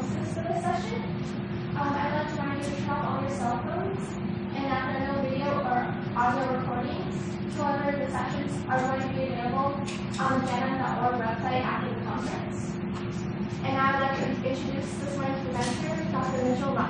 announcements for this session. I'd like to remind you to turn off all your cell phones and that there are no video or audio recordings. However, the sessions are going to be available on the JANA.org website after the conference. And now I'd like to introduce this morning's presenter, Dr. Mitchell Rock.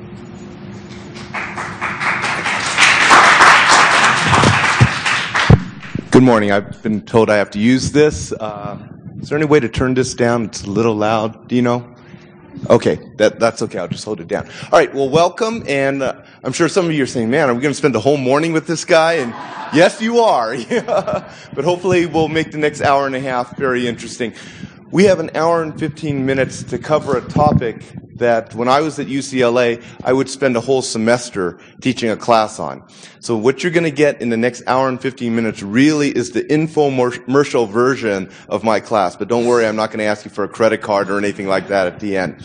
Good morning. I've been told I have to use this. Is there any way to turn this down? It's a little loud. Do you know? Okay, that's okay. I'll just hold it down. All right, well, welcome. And I'm sure some of you are saying, man, are we going to spend the whole morning with this guy? And yes, you are. But hopefully we'll make the next hour and a half very interesting. We have an hour and 15 minutes to cover a topic that when I was at UCLA, I would spend a whole semester teaching a class on. So what you're going to get in the next hour and 15 minutes really is the infomercial version of my class. But don't worry, I'm not going to ask you for a credit card or anything like that at the end.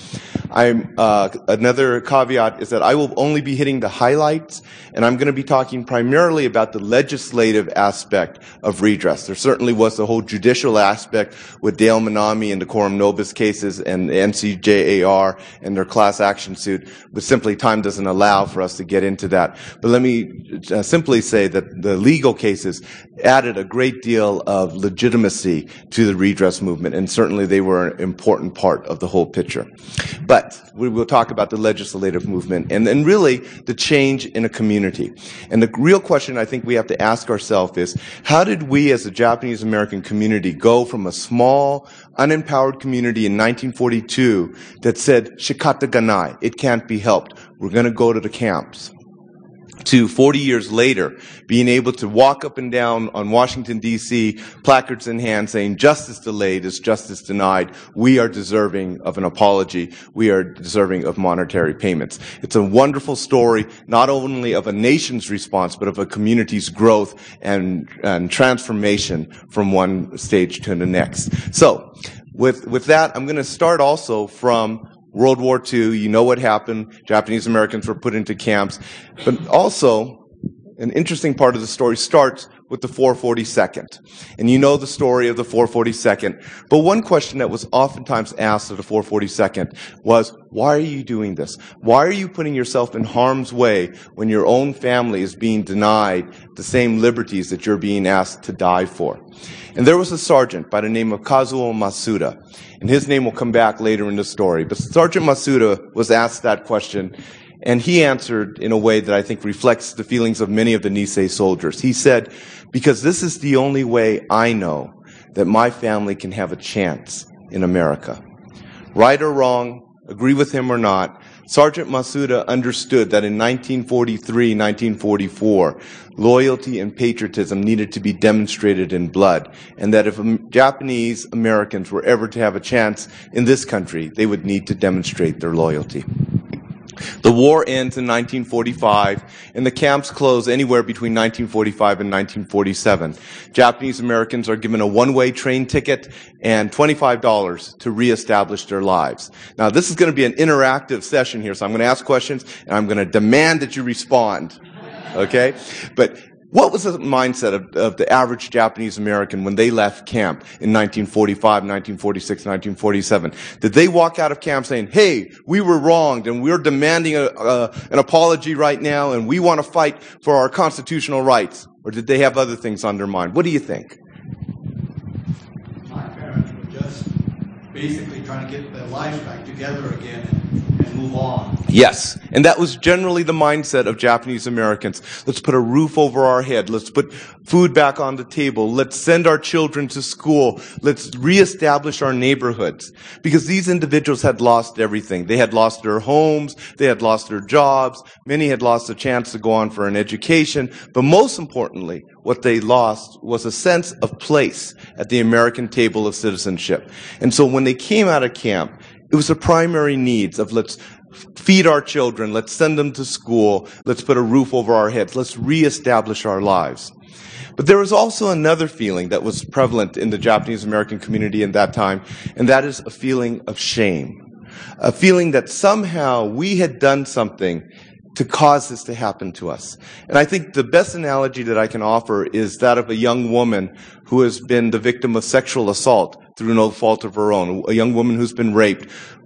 Another caveat is that I will only be hitting the highlights, and I'm going to be talking primarily about the legislative aspect of redress. There certainly was the whole judicial aspect with Dale Manami and the Coram Nobis cases and the NCJAR and their class action suit, but simply time doesn't allow for us to get into that. But let me simply say that the legal cases added a great deal of legitimacy to the redress movement, and certainly they were an important part of the whole picture. But we will talk about the legislative movement and then really the change in a community. And the real question I think we have to ask ourselves is, how did we as a Japanese American community go from a small, unempowered community in 1942 that said, shikata ga nai, it can't be helped, we're going to go to the camps, to 40 years later, being able to walk up and down on Washington, D.C., placards in hand saying, justice delayed is justice denied. We are deserving of an apology. We are deserving of monetary payments. It's a wonderful story, not only of a nation's response, but of a community's growth and transformation from one stage to the next. So, with that, I'm going to start also from World War II, you know what happened. Japanese Americans were put into camps. But also, an interesting part of the story starts with the 442nd. And you know the story of the 442nd. But one question that was oftentimes asked of the 442nd was, why are you doing this? Why are you putting yourself in harm's way when your own family is being denied the same liberties that you're being asked to die for? And there was a sergeant by the name of Kazuo Masuda. And his name will come back later in the story. But Sergeant Masuda was asked that question, and he answered in a way that I think reflects the feelings of many of the Nisei soldiers. He said, because this is the only way I know that my family can have a chance in America. Right or wrong, agree with him or not, Sergeant Masuda understood that in 1943, 1944, loyalty and patriotism needed to be demonstrated in blood, and that if Japanese Americans were ever to have a chance in this country, they would need to demonstrate their loyalty. The war ends in 1945, and the camps close anywhere between 1945 and 1947. Japanese Americans are given a one-way train ticket and $25 to reestablish their lives. Now, this is going to be an interactive session here, so I'm going to ask questions, and I'm going to demand that you respond. Okay? But what was the mindset of the average Japanese American when they left camp in 1945, 1946, 1947? Did they walk out of camp saying, hey, we were wronged and we're demanding an apology right now and we want to fight for our constitutional rights? Or did they have other things on their mind? What do you think? My parents were just basically trying to get their lives back together again and move on. Yes, and that was generally the mindset of Japanese Americans. Let's put a roof over our head. Let's put food back on the table. Let's send our children to school. Let's reestablish our neighborhoods. Because these individuals had lost everything. They had lost their homes. They had lost their jobs. Many had lost a chance to go on for an education. But most importantly, what they lost was a sense of place at the American table of citizenship. And so when they came out of camp, it was the primary needs of let's feed our children, let's send them to school, let's put a roof over our heads, let's reestablish our lives. But there was also another feeling that was prevalent in the Japanese American community in that time, and that is a feeling of shame. A feeling that somehow we had done something to cause this to happen to us. And I think the best analogy that I can offer is that of a young woman who has been the victim of sexual assault through no fault of her own, a young woman who's been raped,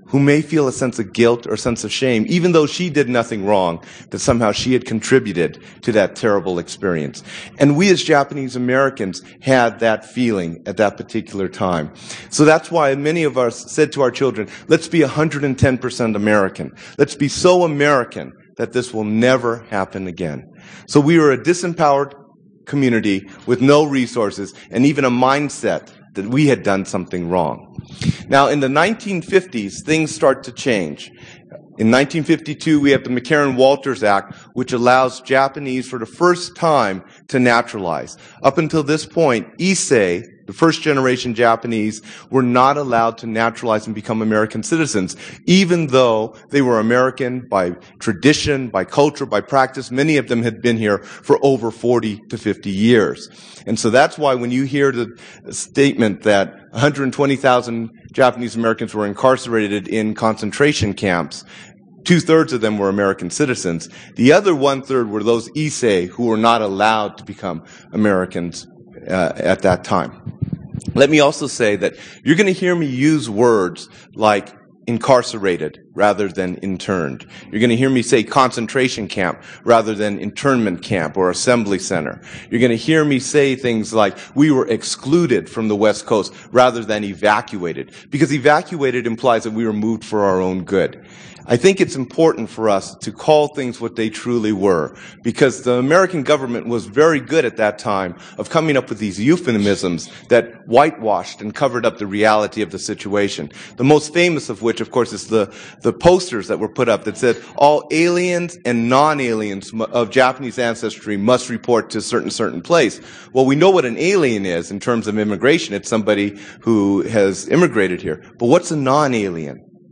who may feel a sense of guilt or sense of shame, even though she did nothing wrong, that somehow she had contributed to that terrible experience. And we as Japanese Americans had that feeling at that particular time. So that's why many of us said to our children, let's be 110% American. Let's be so American that this will never happen again. So we were a disempowered community with no resources and even a mindset that we had done something wrong. Now, in the 1950s, things start to change. In 1952, we have the McCarran-Walters Act, which allows Japanese for the first time to naturalize. Up until this point, Issei, the first-generation Japanese, were not allowed to naturalize and become American citizens, even though they were American by tradition, by culture, by practice. Many of them had been here for over 40 to 50 years. And so that's why when you hear the statement that 120,000 Japanese Americans were incarcerated in concentration camps, 2/3 of them were American citizens. The other 1/3 were those Issei who were not allowed to become Americans at that time. Let me also say that you're going to hear me use words like incarcerated rather than interned. You're going to hear me say concentration camp rather than internment camp or assembly center. You're going to hear me say things like we were excluded from the West Coast rather than evacuated, because evacuated implies that we were moved for our own good. I think it's important for us to call things what they truly were, because the American government was very good at that time of coming up with these euphemisms that whitewashed and covered up the reality of the situation. The most famous of which, of course, is the posters that were put up that said all aliens and non-aliens of Japanese ancestry must report to a certain place. Well, we know what an alien is in terms of immigration. It's somebody who has immigrated here. But what's a non-alien?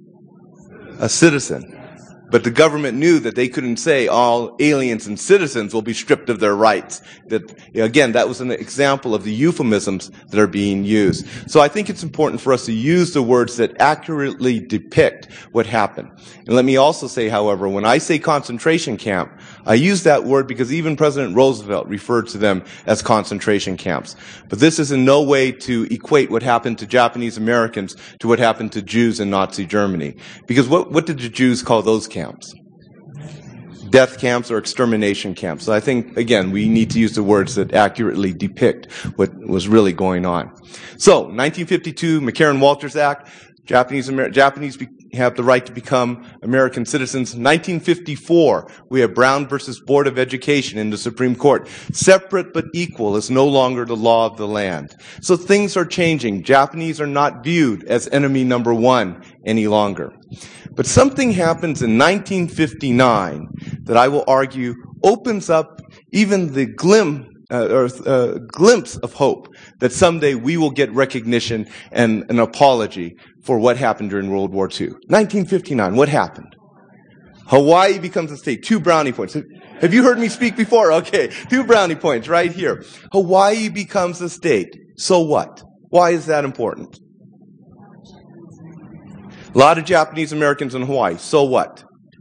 A citizen. But the government knew that they couldn't say all aliens and citizens will be stripped of their rights. That, again, that was an example of the euphemisms that are being used. So I think it's important for us to use the words that accurately depict what happened. And let me also say, however, when I say concentration camp, I use that word because even President Roosevelt referred to them as concentration camps. But this is in no way to equate what happened to Japanese Americans to what happened to Jews in Nazi Germany. Because what did the Jews call those camps? Death camps or extermination camps. So I think, again, we need to use the words that accurately depict what was really going on. So, 1952, McCarran-Walters Act, Japanese have the right to become American citizens. 1954, we have Brown versus Board of Education in the Supreme Court. Separate but equal is no longer the law of the land. So things are changing. Japanese are not viewed as enemy number one any longer. But something happens in 1959 that I will argue opens up even the glimpse of hope that someday we will get recognition and an apology for what happened during World War II. 1959, what happened? Hawaii becomes a state. 2 brownie points. Have you heard me speak before? Okay, 2 brownie points right here. Hawaii becomes a state. So what? Why is that important? A lot of Japanese Americans in Hawaii. So what?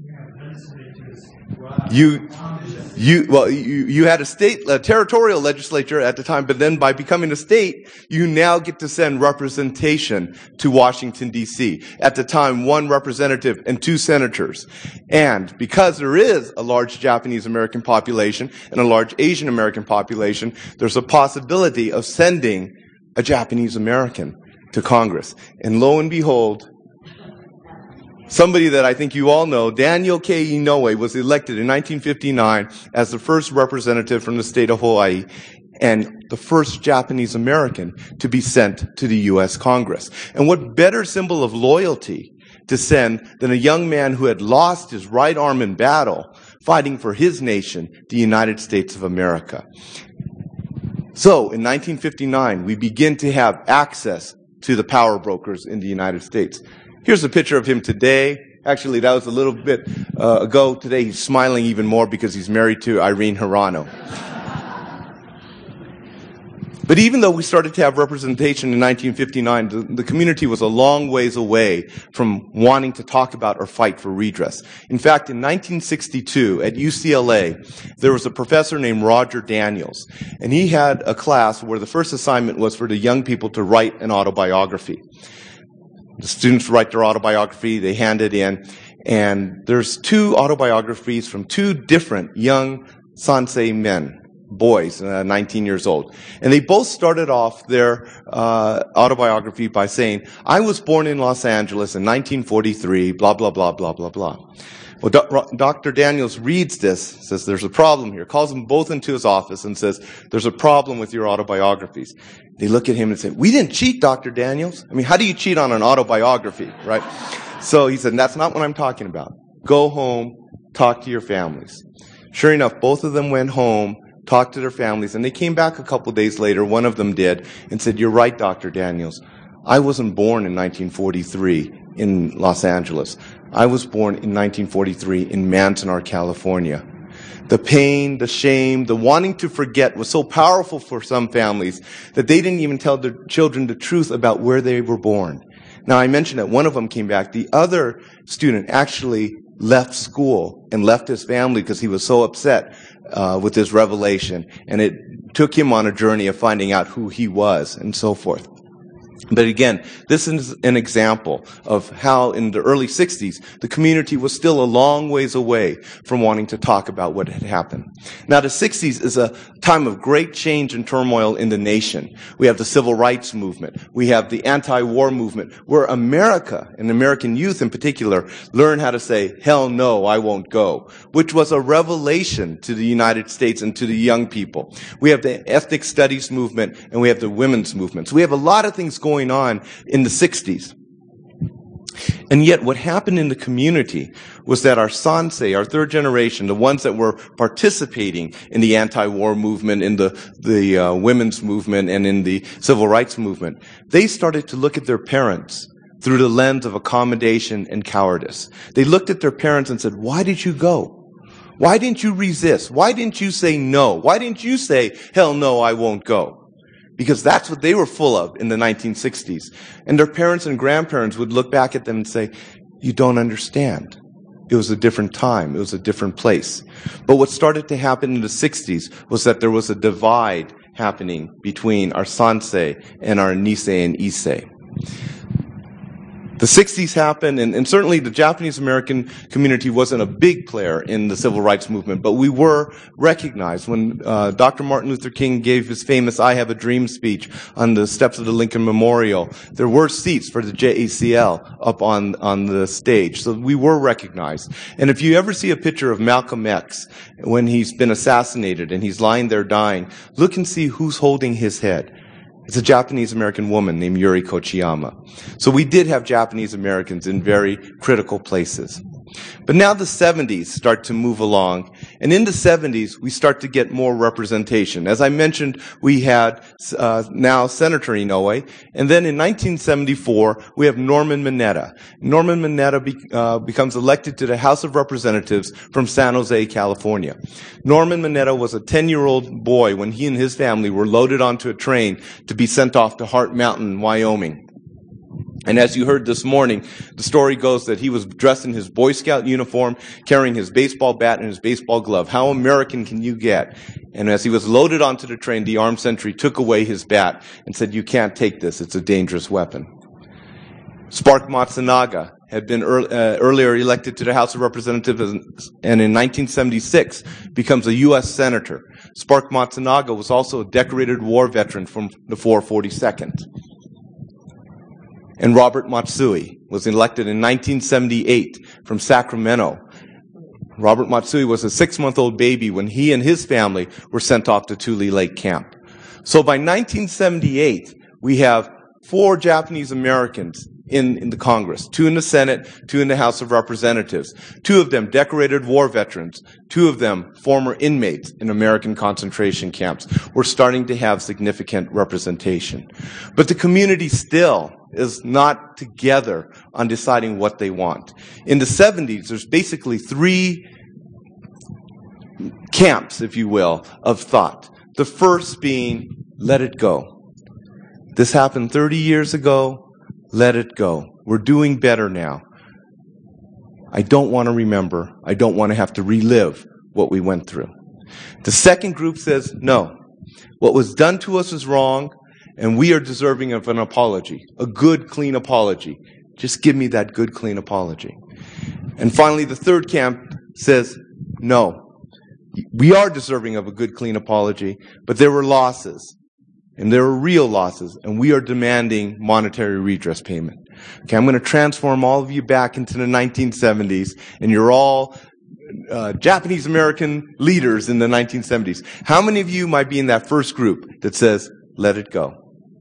You had a territorial legislature at the time, but then by becoming a state, you now get to send representation to Washington, D.C. At the time, 1 representative and 2 senators. And because there is a large Japanese American population and a large Asian American population, there's a possibility of sending a Japanese American to Congress. And lo and behold, somebody that I think you all know, Daniel K. Inouye, was elected in 1959 as the first representative from the state of Hawaii and the first Japanese American to be sent to the U.S. Congress. And what better symbol of loyalty to send than a young man who had lost his right arm in battle fighting for his nation, the United States of America. So, in 1959, we begin to have access to the power brokers in the United States. Here's a picture of him today. Actually, that was a little bit ago. Today, he's smiling even more because he's married to Irene Hirano. But even though we started to have representation in 1959, the community was a long ways away from wanting to talk about or fight for redress. In fact, in 1962, at UCLA, there was a professor named Roger Daniels, and he had a class where the first assignment was for the young people to write an autobiography. The students write their autobiography, they hand it in, and there's 2 autobiographies from 2 different young Sansei men, boys, 19 years old. And they both started off their autobiography by saying, I was born in Los Angeles in 1943, blah, blah, blah, blah, blah, blah. Well, Dr. Daniels reads this, says there's a problem here, calls them both into his office and says, there's a problem with your autobiographies. They look at him and say, we didn't cheat, Dr. Daniels. I mean, how do you cheat on an autobiography, right? So he said, that's not what I'm talking about. Go home, talk to your families. Sure enough, both of them went home, talked to their families, and they came back a couple days later, one of them did, and said, you're right, Dr. Daniels. I wasn't born in 1943 in Los Angeles. I was born in 1943 in Manzanar, California. The pain, the shame, the wanting to forget was so powerful for some families that they didn't even tell their children the truth about where they were born. Now, I mentioned that one of them came back. The other student actually left school and left his family because he was so upset with this revelation. And it took him on a journey of finding out who he was and so forth. But again, this is an example of how in the early 60s, the community was still a long ways away from wanting to talk about what had happened. Now, the 60s is a time of great change and turmoil in the nation. We have the civil rights movement. We have the anti-war movement, where America, and American youth in particular, learn how to say, hell no, I won't go, which was a revelation to the United States and to the young people. We have the ethnic studies movement, and we have the women's movement. So we have a lot of things going on in the 60s. And yet what happened in the community was that our Sansei, our third generation, the ones that were participating in the anti-war movement, in the women's movement, and in the civil rights movement, they started to look at their parents through the lens of accommodation and cowardice. They looked at their parents and said, why did you go? Why didn't you resist? Why didn't you say no? Why didn't you say, hell no, I won't go? Because that's what they were full of in the 1960s. And their parents and grandparents would look back at them and say, you don't understand. It was a different time. It was a different place. But what started to happen in the 60s was that there was a divide happening between our Sansei and our Nisei and Issei. The 60s happened, and certainly the Japanese-American community wasn't a big player in the civil rights movement, but we were recognized. When Dr. Martin Luther King gave his famous I Have a Dream speech on the steps of the Lincoln Memorial, there were seats for the JACL up on the stage, so we were recognized. And if you ever see a picture of Malcolm X when he's been assassinated and he's lying there dying, look and see who's holding his head. It's a Japanese-American woman named Yuri Kochiyama. So we did have Japanese-Americans in very critical places. But now the 70s start to move along, and in the 70s, we start to get more representation. As I mentioned, we had now Senator Inoue, and then in 1974, we have Norman Mineta. Norman Mineta becomes elected to the House of Representatives from San Jose, California. Norman Mineta was a 10-year-old boy when he and his family were loaded onto a train to be sent off to Hart Mountain, Wyoming. And as you heard this morning, the story goes that he was dressed in his Boy Scout uniform, carrying his baseball bat and his baseball glove. How American can you get? And as he was loaded onto the train, the armed sentry took away his bat and said, you can't take this, it's a dangerous weapon. Spark Matsunaga had been earlier elected to the House of Representatives and in 1976 becomes a U.S. Senator. Spark Matsunaga was also a decorated war veteran from the 442nd. And Robert Matsui was elected in 1978 from Sacramento. Robert Matsui was a 6-month-old baby when he and his family were sent off to Tule Lake Camp. So by 1978, we have 4 Japanese Americans in the Congress, 2 in the Senate, 2 in the House of Representatives, 2 of them decorated war veterans, 2 of them former inmates in American concentration camps. We're starting to have significant representation. But the community still is not together on deciding what they want. In the 70s, there's basically 3 camps, if you will, of thought. The first being, let it go. This happened 30 years ago. Let it go. We're doing better now. I don't want to remember. I don't want to have to relive what we went through. The second group says, no. What was done to us is wrong, and we are deserving of an apology, a good, clean apology. Just give me that good, clean apology. And finally, the third camp says, no, we are deserving of a good, clean apology, but there were losses, and there were real losses, and we are demanding monetary redress payment. Okay, I'm going to transform all of you back into the 1970s, and you're all Japanese-American leaders in the 1970s. How many of you might be in that first group that says, let it go?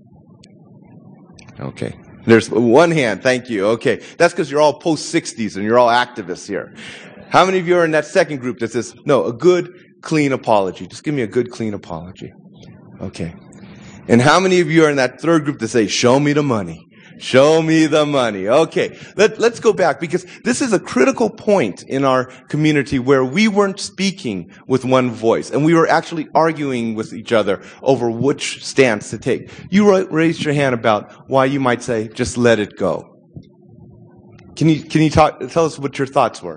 Okay. There's one hand. Thank you. Okay. That's because you're all post-60s and you're all activists here. How many of you are in that second group that says, no, a good, clean apology? Just give me a good, clean apology. Okay. And how many of you are in that third group that say, show me the money? Show me the money. Okay. Let's go back, because this is a critical point in our community where we weren't speaking with one voice, and we were actually arguing with each other over which stance to take. You raised your hand about why you might say, just let it go. Can you tell us what your thoughts were?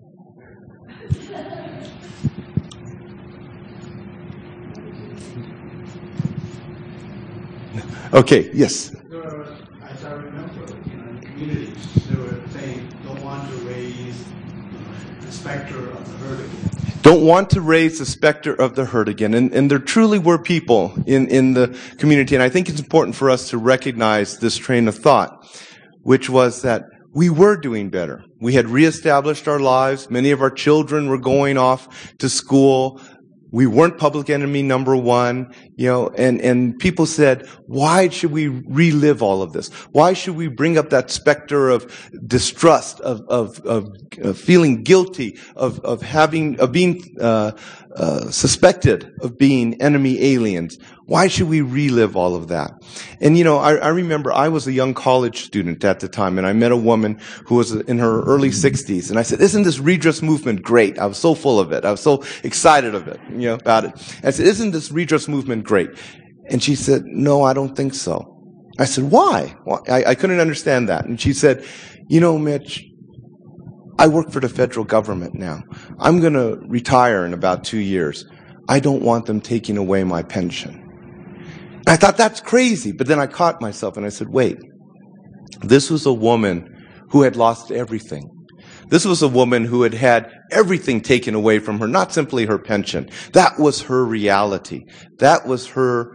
Okay, yes. As I remember, in communities, they were saying, don't want to raise the specter of the herd again. Don't want to raise the specter of the herd again. And there truly were people in the community, and I think it's important for us to recognize this train of thought, which was that we were doing better. We had reestablished our lives. Many of our children were going off to school. We weren't public enemy number one, and people said, why should we relive all of this? Why should we bring up that specter of distrust, of feeling guilty, of being suspected of being enemy aliens? Why should we relive all of that? And, I remember I was a young college student at the time, and I met a woman who was in her early 60s. And I said, isn't this redress movement great? I was so full of it. I was so excited about it. And I said, isn't this redress movement great? And she said, no, I don't think so. I said, why? Well, I couldn't understand that. And she said, Mitch, I work for the federal government now. I'm going to retire in about 2 years. I don't want them taking away my pension. I thought, that's crazy. But then I caught myself and I said, wait, this was a woman who had lost everything. This was a woman who had had everything taken away from her, not simply her pension. That was her reality. That was her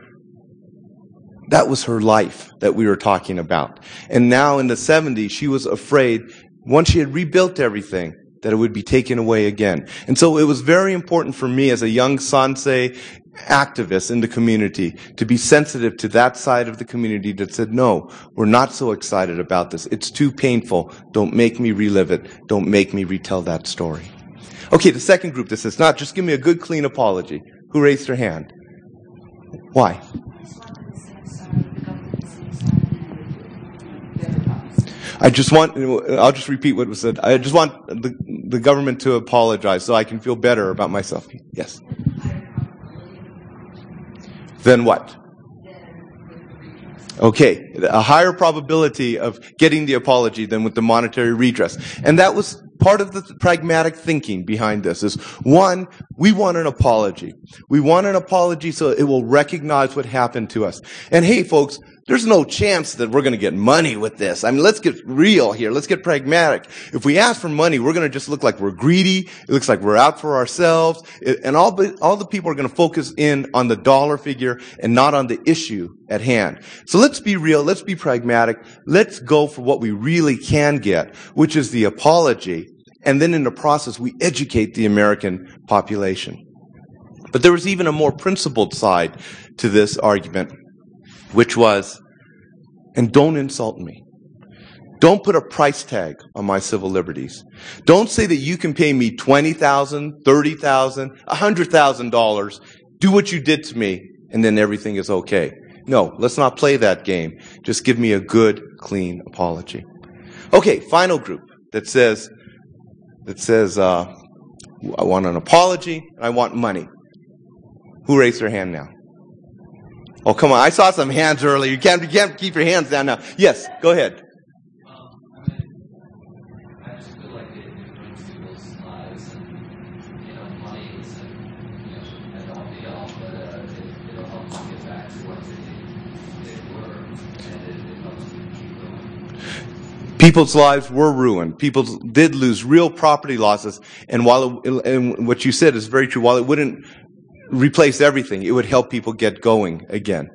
life that we were talking about. And now in the 70s, she was afraid, once she had rebuilt everything, that it would be taken away again. And so it was very important for me as a young Sansei activist in the community to be sensitive to that side of the community that said, no, we're not so excited about this. It's too painful. Don't make me relive it. Don't make me retell that story. Okay, the second group that says, just give me a good, clean apology. Who raised their hand? Why? I'll just repeat what was said. I just want the government to apologize so I can feel better about myself. Yes. Then what? Okay, a higher probability of getting the apology than with the monetary redress. And that was part of the pragmatic thinking behind this is, one, we want an apology. We want an apology so it will recognize what happened to us. And hey, folks, there's no chance that we're going to get money with this. I mean, let's get real here. Let's get pragmatic. If we ask for money, we're going to just look like we're greedy. It looks like we're out for ourselves. And all the people are going to focus in on the dollar figure and not on the issue at hand. So let's be real. Let's be pragmatic. Let's go for what we really can get, which is the apology. And then in the process, we educate the American population. But there was even a more principled side to this argument, which was, and don't insult me. Don't put a price tag on my civil liberties. Don't say that you can pay me $20,000, $30,000, $100,000, do what you did to me, and then everything is okay. No, let's not play that game. Just give me a good, clean apology. Okay, final group that says, I want an apology and I want money. Who raised their hand now? Oh, come on. I saw some hands earlier. You can't keep your hands down now. Yes, go ahead. I just feel like it brings people's lives and, money isn't, an all be all, but it'll help them get back to what they were, and it helps them keep going. People's lives were ruined. People did lose real property losses. And and what you said is very true. While it wouldn't replace everything, it would help people get going again.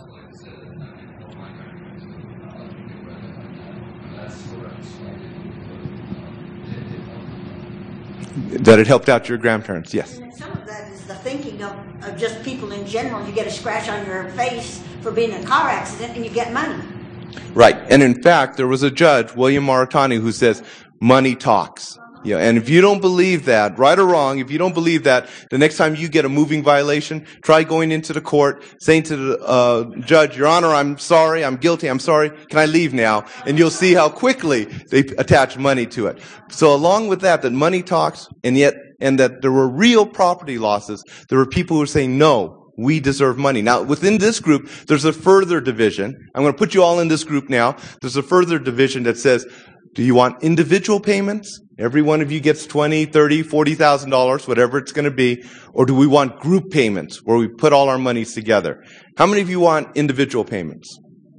That it helped out your grandparents, yes. And some of that is the thinking of just people in general. You get a scratch on your face for being in a car accident and you get money. Right. And in fact, there was a judge, William Maritani, who says, money talks. Yeah, and if you don't believe that, right or wrong, if you don't believe that, the next time you get a moving violation, try going into the court, saying to the judge, Your Honor, I'm sorry, I'm guilty, I'm sorry, can I leave now? And you'll see how quickly they attach money to it. So along with that money talks, and that there were real property losses, there were people who were saying, no, we deserve money. Now, within this group, there's a further division. I'm going to put you all in this group now. There's a further division that says, do you want individual payments? Every one of you gets $20,000, $30,000, $40,000, whatever it's going to be. Or do we want group payments where we put all our monies together? How many of you want individual payments?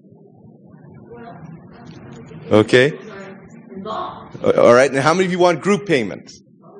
Okay. All right. Now, how many of you want group payments?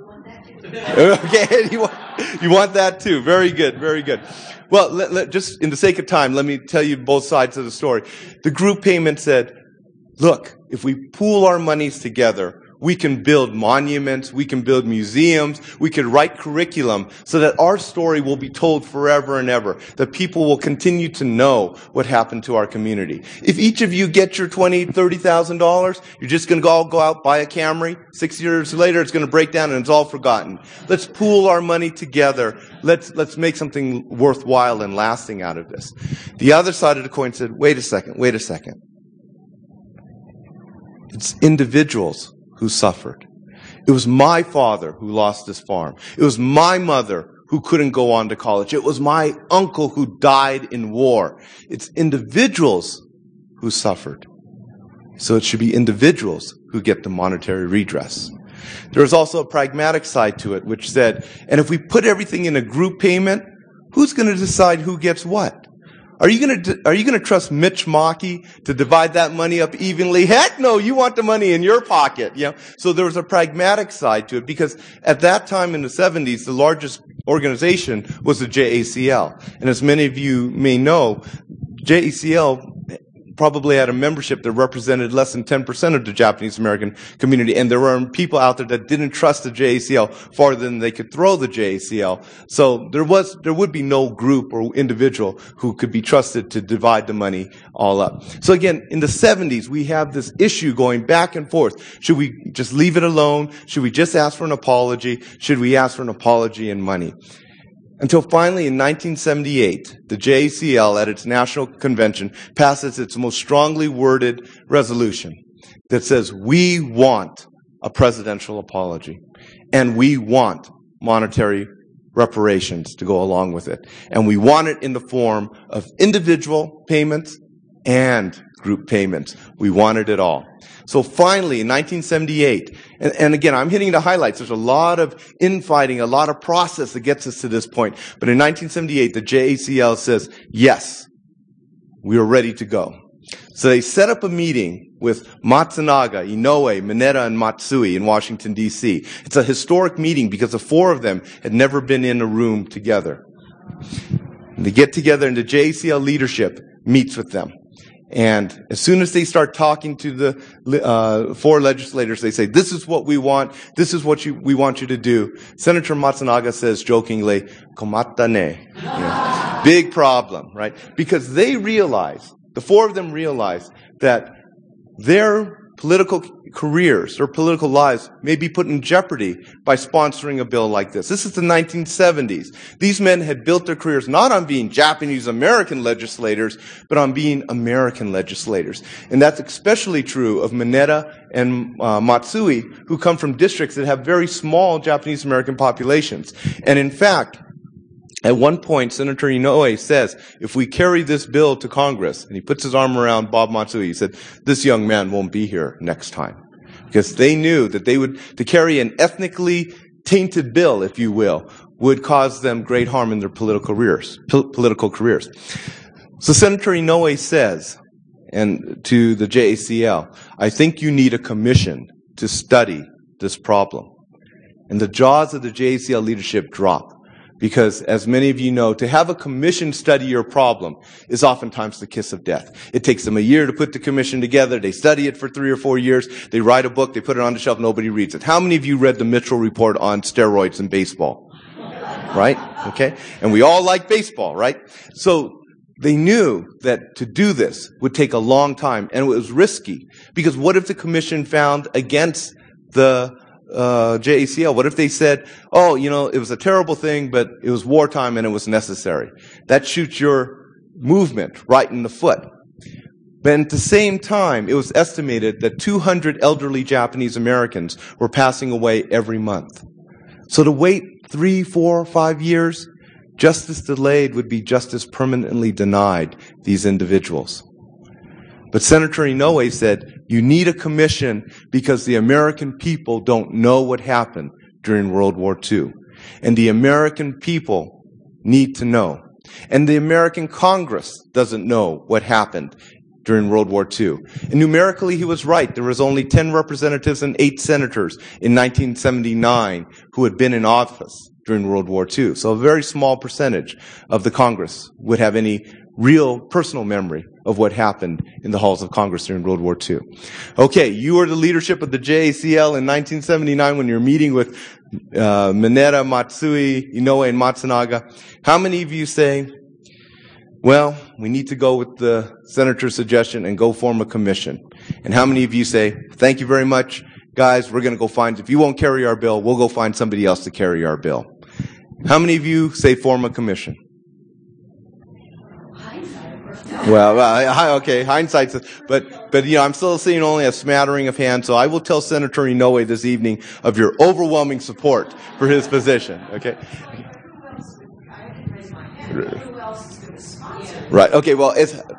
Okay. You want that too. Very good. Very good. Well, just in the sake of time, let me tell you both sides of the story. The group payment said, look, if we pool our monies together, we can build monuments, we can build museums, we can write curriculum so that our story will be told forever and ever, that people will continue to know what happened to our community. If each of you get your $20,000, $30,000, you're just going to all go out, buy a Camry. 6 years later, it's going to break down and it's all forgotten. Let's pool our money together. Let's make something worthwhile and lasting out of this. The other side of the coin said, wait a second. It's individuals who suffered. It was my father who lost his farm. It was my mother who couldn't go on to college. It was my uncle who died in war. It's individuals who suffered. So it should be individuals who get the monetary redress. There was also a pragmatic side to it, which said, and if we put everything in a group payment, who's going to decide who gets what? Are you going to trust Mitch Mackey to divide that money up evenly? Heck no, you want the money in your pocket. You know? So there was a pragmatic side to it because at that time in the 70s, the largest organization was the JACL. And as many of you may know, JACL probably had a membership that represented less than 10% of the Japanese American community, and there were people out there that didn't trust the JACL farther than they could throw the JACL. So there would be no group or individual who could be trusted to divide the money all up. So again, in the 70s, we have this issue going back and forth. Should we just leave it alone? Should we just ask for an apology? Should we ask for an apology and money? Until finally, in 1978, the JACL at its national convention passes its most strongly worded resolution that says, we want a presidential apology, and we want monetary reparations to go along with it. And we want it in the form of individual payments and group payments. We wanted it all. So finally, in 1978, and again, I'm hitting the highlights. There's a lot of infighting, a lot of process that gets us to this point. But in 1978, the JACL says, yes, we are ready to go. So they set up a meeting with Matsunaga, Inoue, Mineta, and Matsui in Washington, D.C. It's a historic meeting because the four of them had never been in a room together. And they get together and the JACL leadership meets with them. And as soon as they start talking to the four legislators, they say, this is what we want. This is what we want you to do. Senator Matsunaga says jokingly, komatta ne. You know, big problem, right? Because they realize, the four of them realize that their political careers or political lives may be put in jeopardy by sponsoring a bill like this. This is the 1970s. These men had built their careers not on being Japanese-American legislators, but on being American legislators. And that's especially true of Mineta and Matsui, who come from districts that have very small Japanese-American populations. And in fact, at one point, Senator Inoue says, if we carry this bill to Congress, and he puts his arm around Bob Matsui, he said, this young man won't be here next time. Because they knew that to carry an ethnically tainted bill, if you will, would cause them great harm in their political careers. So Senator Inoue says, and to the JACL, I think you need a commission to study this problem. And the jaws of the JACL leadership drop. Because, as many of you know, to have a commission study your problem is oftentimes the kiss of death. It takes them a year to put the commission together. They study it for 3 or 4 years. They write a book. They put it on the shelf. Nobody reads it. How many of you read the Mitchell Report on steroids in baseball? Right? Okay? And we all like baseball, right? So they knew that to do this would take a long time, and it was risky. Because what if the commission found against the JACL? What if they said, oh, it was a terrible thing, but it was wartime and it was necessary? That shoots your movement right in the foot. But at the same time, it was estimated that 200 elderly Japanese Americans were passing away every month. So to wait 3, 4, 5 years, justice delayed would be justice permanently denied these individuals. But Senator Inoue said, you need a commission because the American people don't know what happened during World War II. And the American people need to know. And the American Congress doesn't know what happened during World War II. And numerically, he was right. There was only 10 representatives and 8 senators in 1979 who had been in office during World War II. So a very small percentage of the Congress would have any real personal memory of what happened in the halls of Congress during World War II. Okay, you were the leadership of the JACL in 1979 when you were meeting with Mineta, Matsui, Inoue, and Matsunaga. How many of you say, well, we need to go with the senator's suggestion and go form a commission? And how many of you say, thank you very much, guys, we're going to go find, if you won't carry our bill, we'll go find somebody else to carry our bill? How many of you say form a commission? Well, okay, hindsight, but I'm still seeing only a smattering of hands, so I will tell Senator Inoue this evening of your overwhelming support for his position, okay? Right, okay, well,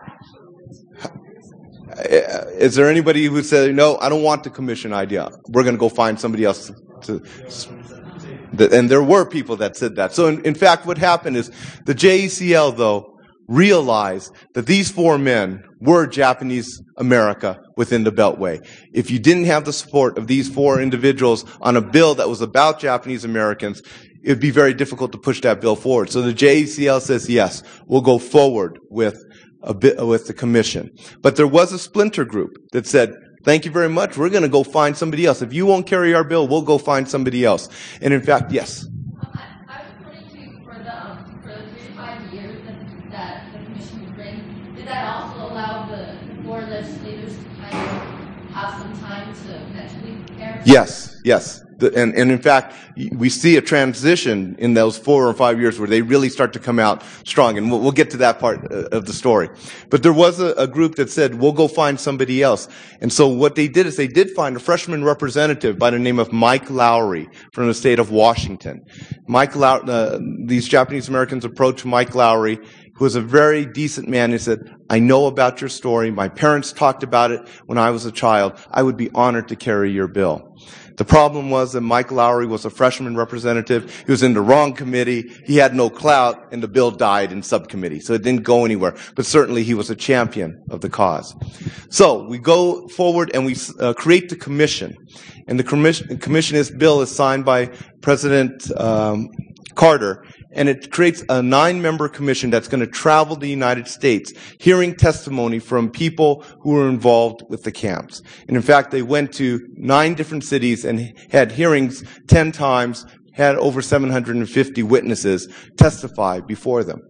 is there anybody who said, no, I don't want the commission idea. We're going to go find somebody else to... And there were people that said that. So, in fact, what happened is the JACL, though, realized that these 4 men were Japanese America within the Beltway. If you didn't have the support of these 4 individuals on a bill that was about Japanese Americans, it would be very difficult to push that bill forward. So the JACL says, yes, we'll go forward with the commission. But there was a splinter group that said, thank you very much, we're going to go find somebody else. If you won't carry our bill, we'll go find somebody else. And in fact, yes. I was putting to you for the 3 to 5 years that the commission would bring, did that also allow the 4 legislators to kind of have some time to mentally prepare? Yes. And in fact, we see a transition in those 4 or 5 years where they really start to come out strong. And we'll get to that part of the story. But there was a group that said, we'll go find somebody else. And so what they did is they did find a freshman representative by the name of Mike Lowry from the state of Washington. These Japanese Americans approached Mike Lowry, who was a very decent man. He said, I know about your story. My parents talked about it when I was a child. I would be honored to carry your bill. The problem was that Mike Lowry was a freshman representative. He was in the wrong committee. He had no clout, and the bill died in subcommittee. So it didn't go anywhere. But certainly he was a champion of the cause. So we go forward and we create the commission. And the commission's bill is signed by President Carter. And it creates a 9-member commission that's going to travel the United States, hearing testimony from people who were involved with the camps. And in fact, they went to 9 different cities and had hearings 10 times, had over 750 witnesses testify before them.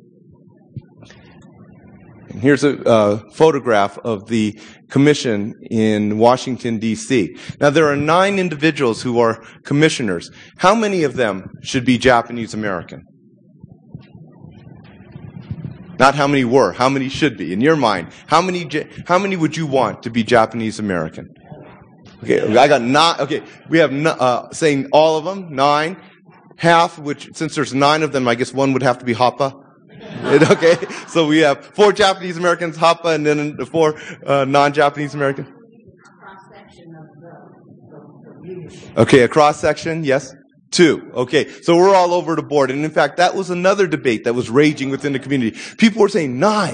And here's a photograph of the commission in Washington, D.C. Now, there are 9 individuals who are commissioners. How many of them should be Japanese American? Not how many were, how many should be. In your mind, how many would you want to be Japanese American? Okay, I got 9. Okay, we have saying all of them, 9. Half, which since there's 9 of them, I guess one would have to be Hapa. Okay, so we have 4 Japanese Americans, Hapa, and then 4 non-Japanese Americans. Cross-section of the leadership. Okay, a cross-section, yes. 2. Okay, so we're all over the board. And in fact, that was another debate that was raging within the community. People were saying 9.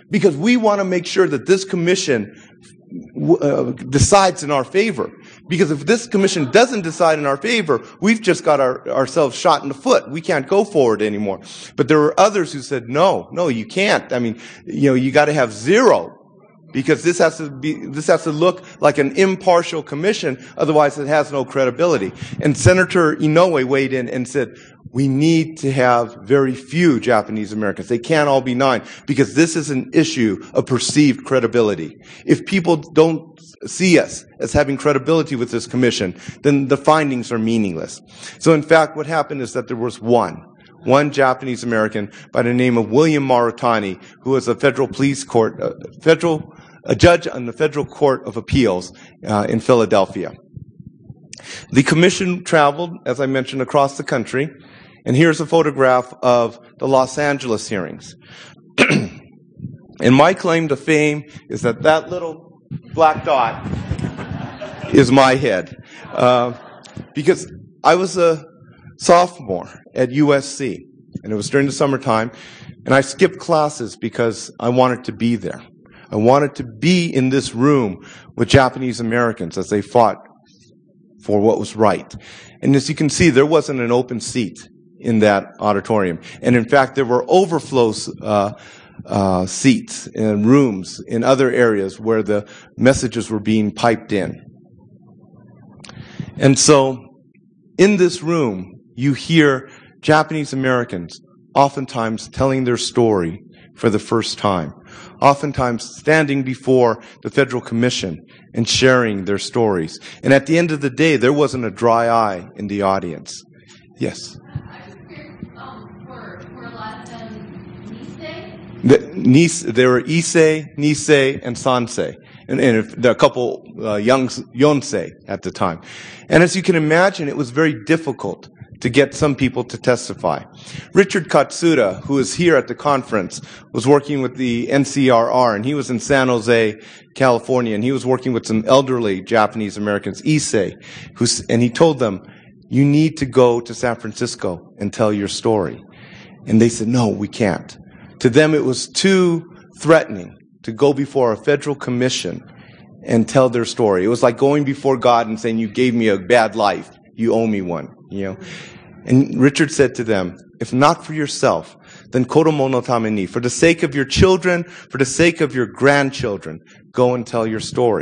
because we want to make sure that this commission decides in our favor. Because if this commission doesn't decide in our favor, we've just got ourselves shot in the foot. We can't go forward anymore. But there were others who said, no, you can't. I mean, you got to have 0. Because this has to look like an impartial commission, otherwise it has no credibility. And Senator Inoue weighed in and said, we need to have very few Japanese Americans. They can't all be 9, because this is an issue of perceived credibility. If people don't see us as having credibility with this commission, then the findings are meaningless. So in fact, what happened is that there was one Japanese American by the name of William Marutani, who was a federal police court, a judge on the Federal Court of Appeals in Philadelphia. The commission traveled, as I mentioned, across the country, and here's a photograph of the Los Angeles hearings. And my claim to fame is that little black dot is my head. Because I was a sophomore at USC, and it was during the summertime, and I skipped classes because I wanted to be there. I wanted to be in this room with Japanese Americans as they fought for what was right. And as you can see, there wasn't an open seat in that auditorium. And in fact, there were overflow seats and rooms in other areas where the messages were being piped in. And so, in this room, you hear Japanese Americans oftentimes telling their story for the first time, oftentimes standing before the Federal Commission and sharing their stories. And at the end of the day, there wasn't a dry eye in the audience. Yes? I was curious, were a lot of them Nisei? There were Issei, Nisei, and Sansei. And there are a couple Yonsei at the time. And as you can imagine, it was very difficult to get some people to testify. Richard Katsuda, who is here at the conference, was working with the NCRR, and he was in San Jose, California, and he was working with some elderly Japanese Americans, Issei, and he told them, you need to go to San Francisco and tell your story. And they said, no, we can't. To them, it was too threatening to go before a federal commission and tell their story. It was like going before God and saying, you gave me a bad life. You owe me one, And Richard said to them, if not for yourself, then kodomo no tame ni, for the sake of your children, for the sake of your grandchildren, go and tell your story.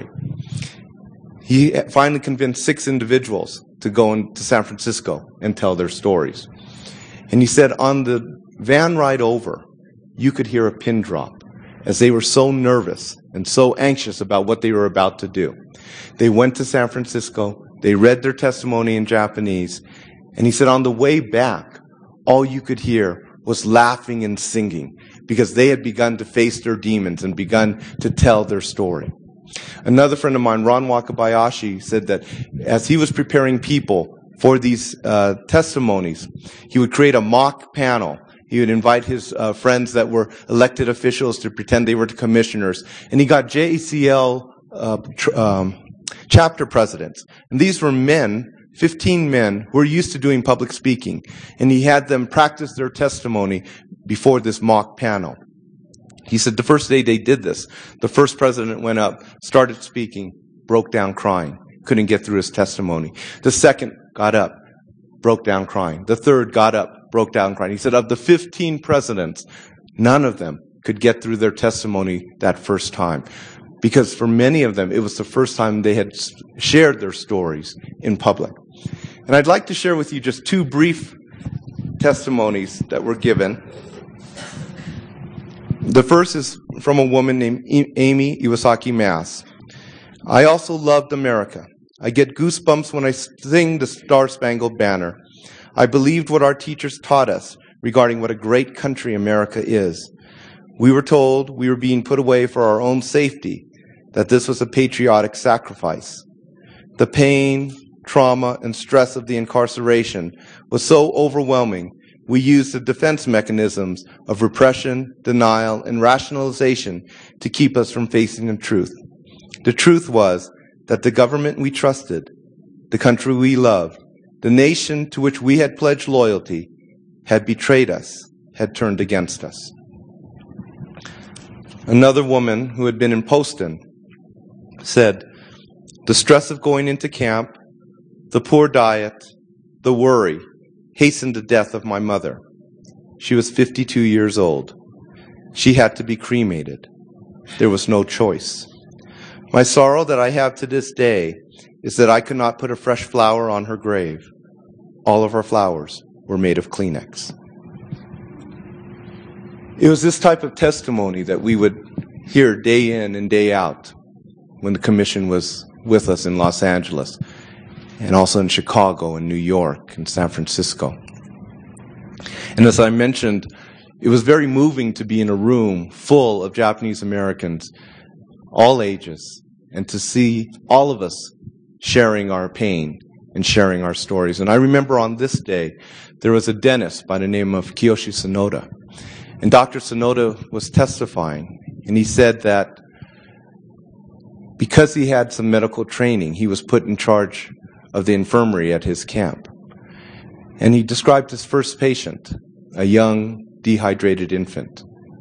He finally convinced 6 individuals to go to San Francisco and tell their stories. And he said on the van ride over, you could hear a pin drop as they were so nervous and so anxious about what they were about to do. They went to San Francisco. They read their testimony in Japanese, and he said on the way back, all you could hear was laughing and singing because they had begun to face their demons and begun to tell their story. Another friend of mine, Ron Wakabayashi, said that as he was preparing people for these testimonies, he would create a mock panel. He would invite his friends that were elected officials to pretend they were the commissioners, and he got JCL chapter presidents. And these were men, 15 men, who were used to doing public speaking. And he had them practice their testimony before this mock panel. He said the first day they did this, the first president went up, started speaking, broke down crying, couldn't get through his testimony. The second got up, broke down crying. The third got up, broke down crying. He said of the 15 presidents, none of them could get through their testimony that first time. Because for many of them, it was the first time they had shared their stories in public. And I'd like to share with you just 2 brief testimonies that were given. The first is from a woman named Amy Iwasaki Mass. I also loved America. I get goosebumps when I sing the Star-Spangled Banner. I believed what our teachers taught us regarding what a great country America is. We were told we were being put away for our own safety, that this was a patriotic sacrifice. The pain, trauma, and stress of the incarceration was so overwhelming, we used the defense mechanisms of repression, denial, and rationalization to keep us from facing the truth. The truth was that the government we trusted, the country we loved, the nation to which we had pledged loyalty, had betrayed us, had turned against us. Another woman who had been in Poston said, "The stress of going into camp, the poor diet, the worry hastened the death of my mother. She was 52 years old. She had to be cremated. There was no choice. My sorrow that I have to this day is that I could not put a fresh flower on her grave. All of our flowers were made of Kleenex." It was this type of testimony that we would hear day in and day out when the commission was with us in Los Angeles, and also in Chicago and New York and San Francisco. And as I mentioned, it was very moving to be in a room full of Japanese Americans, all ages, and to see all of us sharing our pain and sharing our stories. And I remember on this day, there was a dentist by the name of Kiyoshi Sonoda. And Dr. Sonoda was testifying, and he said that because he had some medical training, he was put in charge of the infirmary at his camp. And he described his first patient, a young, dehydrated infant.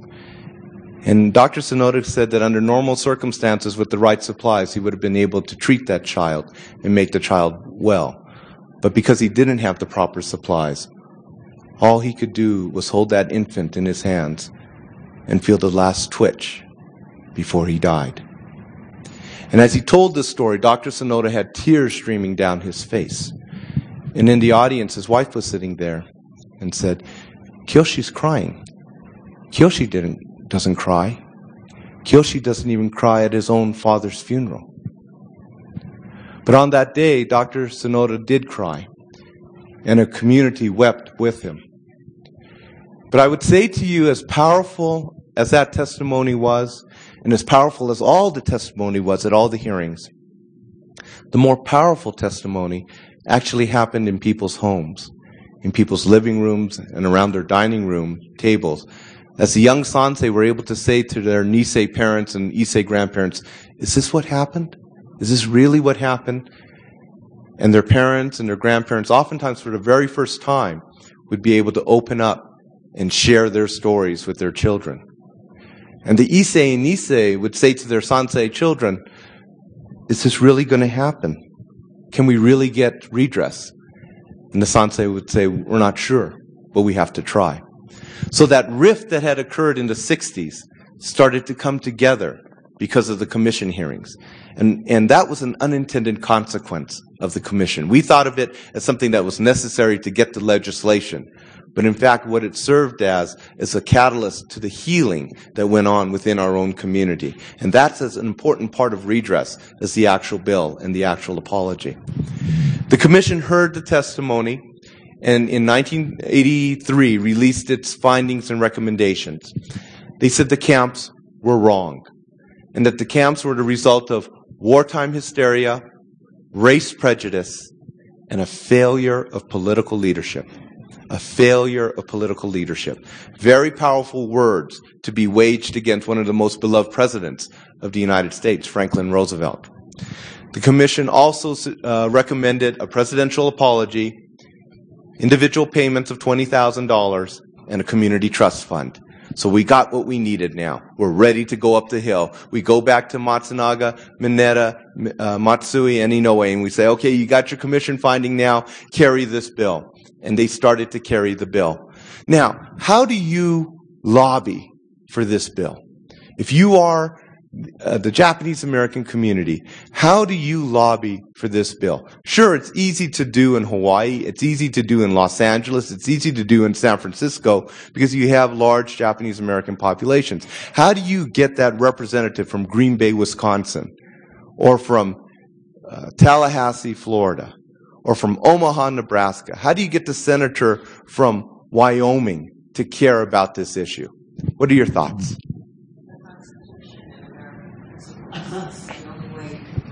And Dr. Sonoda said that under normal circumstances, with the right supplies, he would have been able to treat that child and make the child well. But because he didn't have the proper supplies, all he could do was hold that infant in his hands and feel the last twitch before he died. And as he told this story, Dr. Sonoda had tears streaming down his face. And in the audience, his wife was sitting there and said, "Kiyoshi's crying. Kiyoshi doesn't cry. Kiyoshi doesn't even cry at his own father's funeral." But on that day, Dr. Sonoda did cry, and a community wept with him. But I would say to you, as powerful as that testimony was, and as powerful as all the testimony was at all the hearings, the more powerful testimony actually happened in people's homes, in people's living rooms, and around their dining room tables. As the young Sansei were able to say to their Nisei parents and Issei grandparents, "Is this what happened? Is this really what happened?" And their parents and their grandparents, oftentimes for the very first time, would be able to open up and share their stories with their children. And the Issei and Nisei would say to their Sansei children, "Is this really going to happen? Can we really get redress?" And the Sansei would say, "We're not sure, but we have to try." So that rift that had occurred in the 60s started to come together because of the commission hearings. And that was an unintended consequence of the commission. We thought of it as something that was necessary to get the legislation. But in fact, what it served as is a catalyst to the healing that went on within our own community. And that's as an important part of redress as the actual bill and the actual apology. The commission heard the testimony and in 1983 released its findings and recommendations. They said the camps were wrong, and that the camps were the result of wartime hysteria, race prejudice, and a failure of political leadership. A failure of political leadership. Very powerful words to be waged against one of the most beloved presidents of the United States, Franklin Roosevelt. The commission also recommended a presidential apology, individual payments of $20,000, and a community trust fund. So we got what we needed now. We're ready to go up the hill. We go back to Matsunaga, Mineta, Matsui, and Inoue, and we say, "Okay, you got your commission finding now, carry this bill." And they started to carry the bill. Now, how do you lobby for this bill? If you are the Japanese American community, how do you lobby for this bill? Sure, it's easy to do in Hawaii, it's easy to do in Los Angeles, it's easy to do in San Francisco because you have large Japanese American populations. How do you get that representative from Green Bay, Wisconsin, or from Tallahassee, Florida, or from Omaha, Nebraska? How do you get the senator from Wyoming to care about this issue? What are your thoughts? That's the only way you can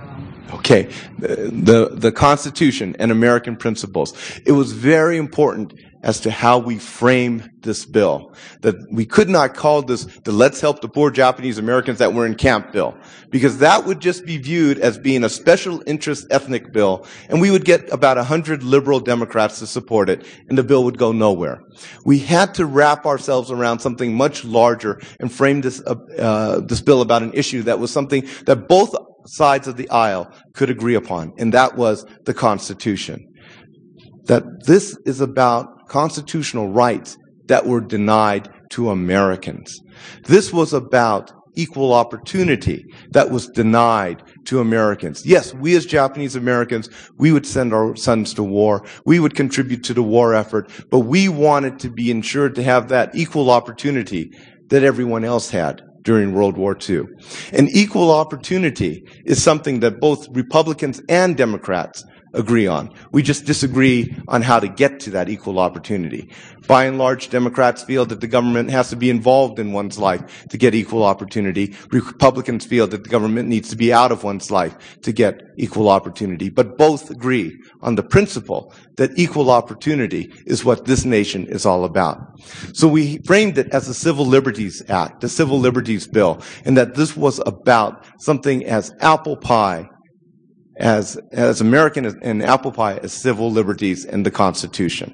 Okay, the Constitution and American principles. It was very important as to how we frame this bill. That we could not call this the Let's Help the Poor Japanese Americans that were in camp bill, because that would just be viewed as being a special interest ethnic bill, and we would get about 100 liberal Democrats to support it, and the bill would go nowhere. We had to wrap ourselves around something much larger and frame this bill about an issue that was something that both sides of the aisle could agree upon, and that was the Constitution. That this is about constitutional rights that were denied to Americans. This was about equal opportunity that was denied to Americans. Yes, we as Japanese Americans, we would send our sons to war. We would contribute to the war effort, but we wanted to be ensured to have that equal opportunity that everyone else had during World War II. And equal opportunity is something that both Republicans and Democrats agree on. We just disagree on how to get to that equal opportunity. By and large, Democrats feel that the government has to be involved in one's life to get equal opportunity. Republicans feel that the government needs to be out of one's life to get equal opportunity. But both agree on the principle that equal opportunity is what this nation is all about. So we framed it as a Civil Liberties Act, the Civil Liberties Bill, and that this was about something as apple pie as American and apple pie as civil liberties and the Constitution.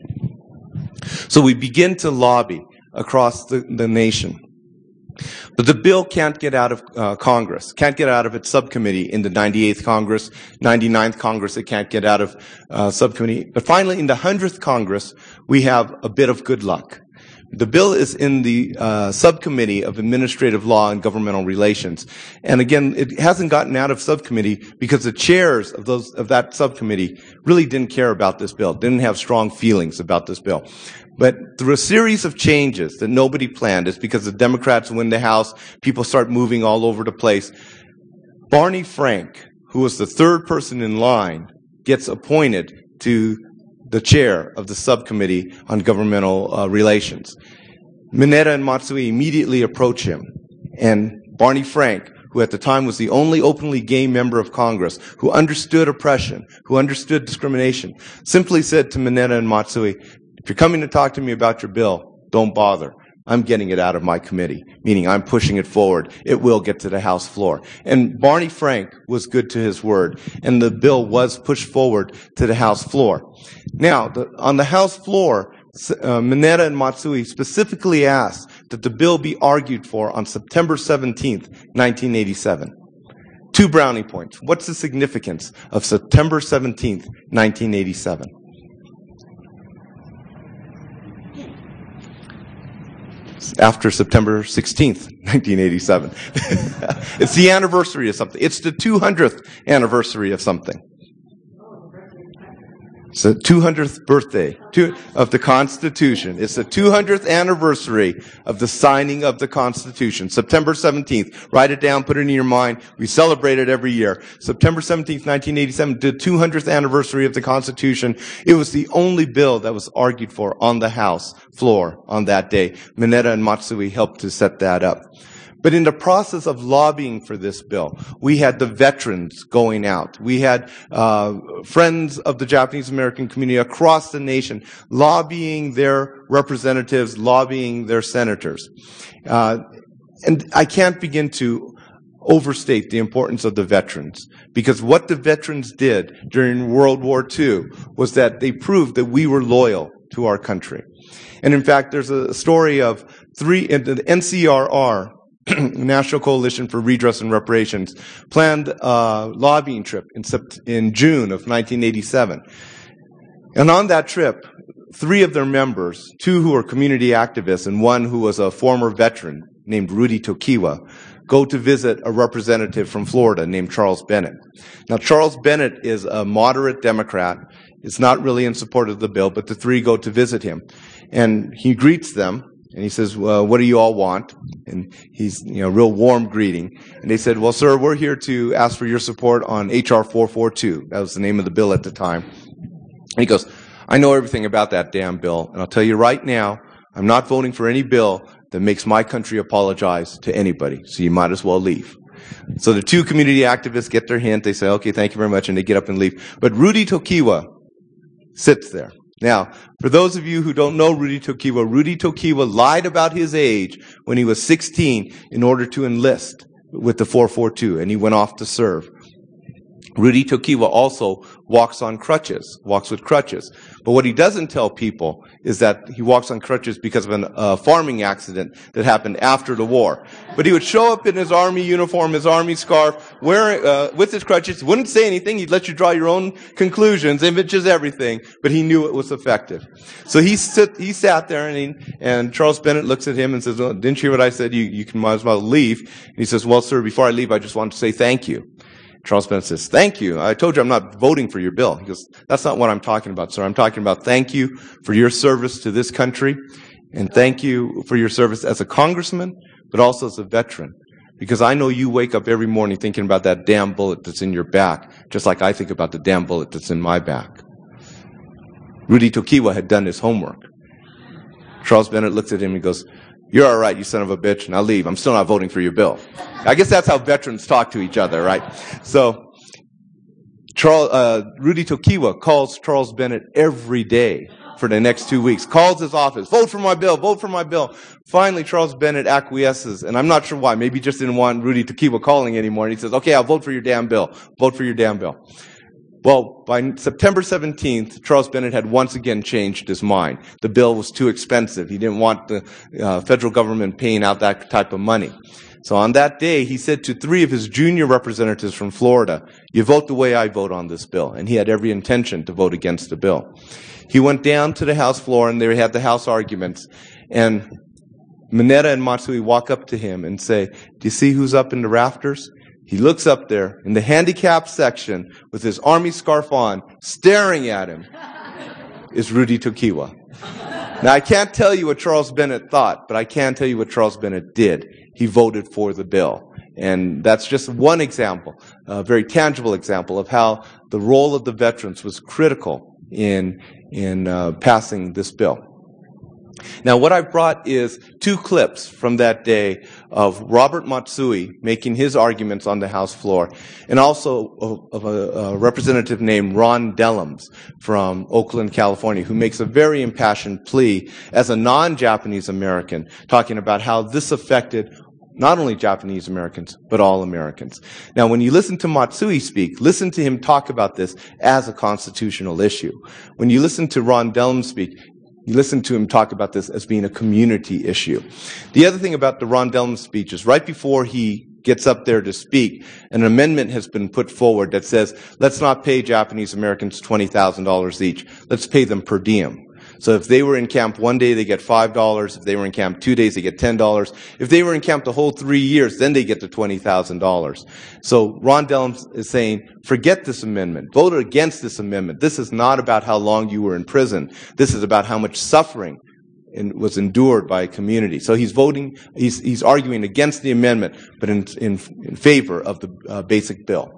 So we begin to lobby across the nation. But the bill can't get out of Congress, can't get out of its subcommittee in the 98th Congress, 99th Congress, it can't get out of subcommittee. But finally, in the 100th Congress, we have a bit of good luck. The bill is in the Subcommittee of Administrative Law and Governmental Relations. And again, it hasn't gotten out of subcommittee because the chairs of that subcommittee really didn't care about this bill, didn't have strong feelings about this bill. But through a series of changes that nobody planned, it's because the Democrats win the House, people start moving all over the place. Barney Frank, who was the third person in line, gets appointed to the chair of the Subcommittee on Governmental Relations. Mineta and Matsui immediately approach him, and Barney Frank, who at the time was the only openly gay member of Congress, who understood oppression, who understood discrimination, simply said to Mineta and Matsui, "If you're coming to talk to me about your bill, don't bother. I'm getting it out of my committee," meaning I'm pushing it forward. It will get to the House floor. And Barney Frank was good to his word, and the bill was pushed forward to the House floor. Now, on the House floor, Mineta and Matsui specifically asked that the bill be argued for on September 17th, 1987. 2 brownie points. What's the significance of September 17th, 1987? After September 16th, 1987. It's the anniversary of something. It's the 200th anniversary of something. It's the 200th birthday of the Constitution. It's the 200th anniversary of the signing of the Constitution. September 17th. Write it down, put it in your mind. We celebrate it every year. September 17th, 1987, the 200th anniversary of the Constitution. It was the only bill that was argued for on the House floor on that day. Mineta and Matsui helped to set that up. But in the process of lobbying for this bill, we had the veterans going out. We had friends of the Japanese American community across the nation lobbying their representatives, lobbying their senators. And I can't begin to overstate the importance of the veterans, because what the veterans did during World War II was that they proved that we were loyal to our country. And in fact, there's a story of the NCRR, National Coalition for Redress and Reparations, planned a lobbying trip in June of 1987. And on that trip, 3 of their members, 2 who were community activists and 1 who was a former veteran named Rudy Tokiwa, go to visit a representative from Florida named Charles Bennett. Now, Charles Bennett is a moderate Democrat. It's not really in support of the bill, but the 3 go to visit him. And he greets them. And he says, "Well, what do you all want?" And he's, real warm greeting. And they said, "Well, sir, we're here to ask for your support on H.R. 442. That was the name of the bill at the time. And he goes, "I know everything about that damn bill. And I'll tell you right now, I'm not voting for any bill that makes my country apologize to anybody. So you might as well leave." So the two community activists get their hint. They say, okay, thank you very much, and they get up and leave. But Rudy Tokiwa sits there. Now, for those of you who don't know Rudy Tokiwa lied about his age when he was 16 in order to enlist with the 442, and he went off to serve. Rudy Tokiwa also walks with crutches. But what he doesn't tell people is that he walks on crutches because of a farming accident that happened after the war. But he would show up in his army uniform, his army scarf, with his crutches, wouldn't say anything, he'd let you draw your own conclusions, images, everything, but he knew it was effective. So he sat there, and Charles Bennett looks at him and says, well, didn't you hear what I said? You might as well leave. And he says, well, sir, before I leave, I just want to say thank you. Charles Bennett says, thank you. I told you I'm not voting for your bill. He goes, that's not what I'm talking about, sir. I'm talking about thank you for your service to this country, and thank you for your service as a congressman, but also as a veteran. Because I know you wake up every morning thinking about that damn bullet that's in your back, just like I think about the damn bullet that's in my back. Rudy Tokiwa had done his homework. Charles Bennett looks at him and goes, you're all right, you son of a bitch, and I'll leave. I'm still not voting for your bill. I guess that's how veterans talk to each other, right? So Rudy Tokiwa calls Charles Bennett every day for the next 2 weeks, calls his office, vote for my bill, vote for my bill. Finally, Charles Bennett acquiesces, and I'm not sure why. Maybe he just didn't want Rudy Tokiwa calling anymore, and he says, okay, I'll vote for your damn bill. Vote for your damn bill. Well, by September 17th, Charles Bennett had once again changed his mind. The bill was too expensive. He didn't want the federal government paying out that type of money. So on that day, he said to 3 of his junior representatives from Florida, you vote the way I vote on this bill. And he had every intention to vote against the bill. He went down to the House floor, and they had the House arguments. And Mineta and Matsui walk up to him and say, do you see who's up in the rafters? He looks up there in the handicapped section with his army scarf on, staring at him, is Rudy Tokiwa. Now, I can't tell you what Charles Bennett thought, but I can tell you what Charles Bennett did. He voted for the bill. And that's just one example, a very tangible example of how the role of the veterans was critical in passing this bill. Now, what I've brought is 2 clips from that day of Robert Matsui making his arguments on the House floor, and also of a representative named Ron Dellums from Oakland, California, who makes a very impassioned plea as a non-Japanese American, talking about how this affected not only Japanese Americans, but all Americans. Now, when you listen to Matsui speak, listen to him talk about this as a constitutional issue. When you listen to Ron Dellums speak, you listen to him talk about this as being a community issue. The other thing about the Ron Dellums speech is right before he gets up there to speak, an amendment has been put forward that says, let's not pay Japanese Americans $20,000 each. Let's pay them per diem. So if they were in camp 1 day, they get $5. If they were in camp 2 days, they get $10. If they were in camp the whole 3 years, then they get the $20,000. So Ron Dellums is saying, forget this amendment. Vote against this amendment. This is not about how long you were in prison. This is about how much suffering was endured by a community. So he's arguing against the amendment, but in favor of the basic bill.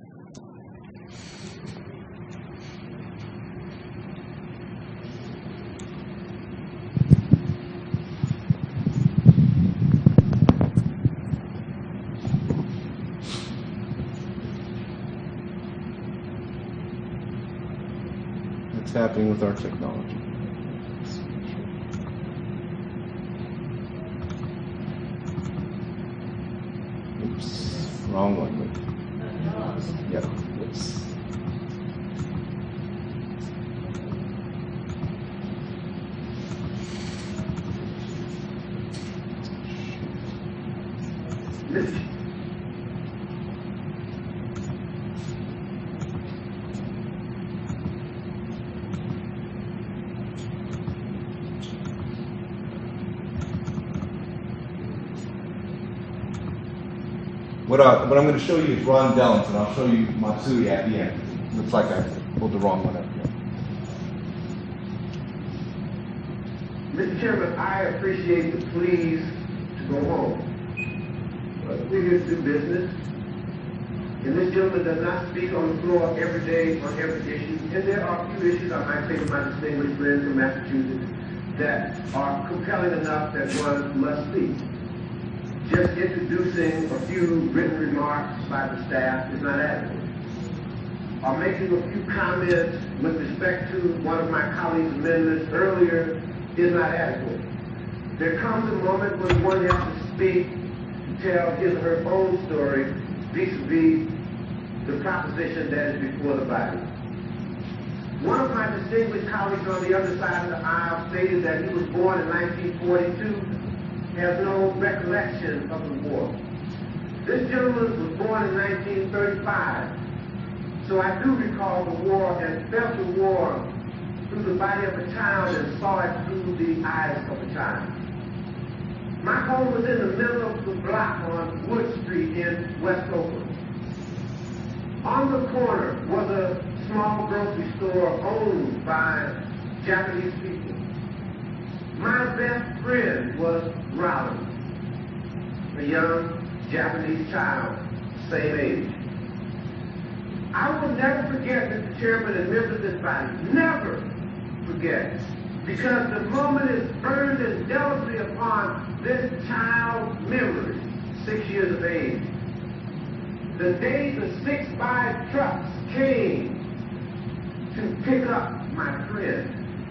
Happening with our technology. Oops, wrong one. Yep, oops. What I'm going to show you is Ron Dellums, and I'll show you Matsui at the end. Looks like I pulled the wrong one up here. Mr. Chairman, I appreciate the pleas to go home. But we're here to do business. And this gentleman does not speak on the floor every day on every issue. And there are a few issues, I might say to my distinguished friends from Massachusetts, that are compelling enough that one must speak. just introducing a few written remarks by the staff is not adequate, or making a few comments with respect to one of my colleagues' amendments earlier is not adequate. There comes a moment when one has to speak, to tell his or her own story vis-a-vis the proposition that is before the body. One of my distinguished colleagues on the other side of the aisle stated that he was born in 1942, has no recollection of the war. This gentleman was born in 1935, so I do recall the war and felt the war through the body of a child and saw it through the eyes of a child. My home was in the middle of the block on Wood Street in West Oakland. On the corner was a small grocery store owned by Japanese people. My best friend was Rollins, a young Japanese child, same age. I will never forget, Mr. Chairman and members of this body, never forget, because the moment is burned indelibly upon this child's memory, 6 years of age. The day the 6x trucks came to pick up my friend.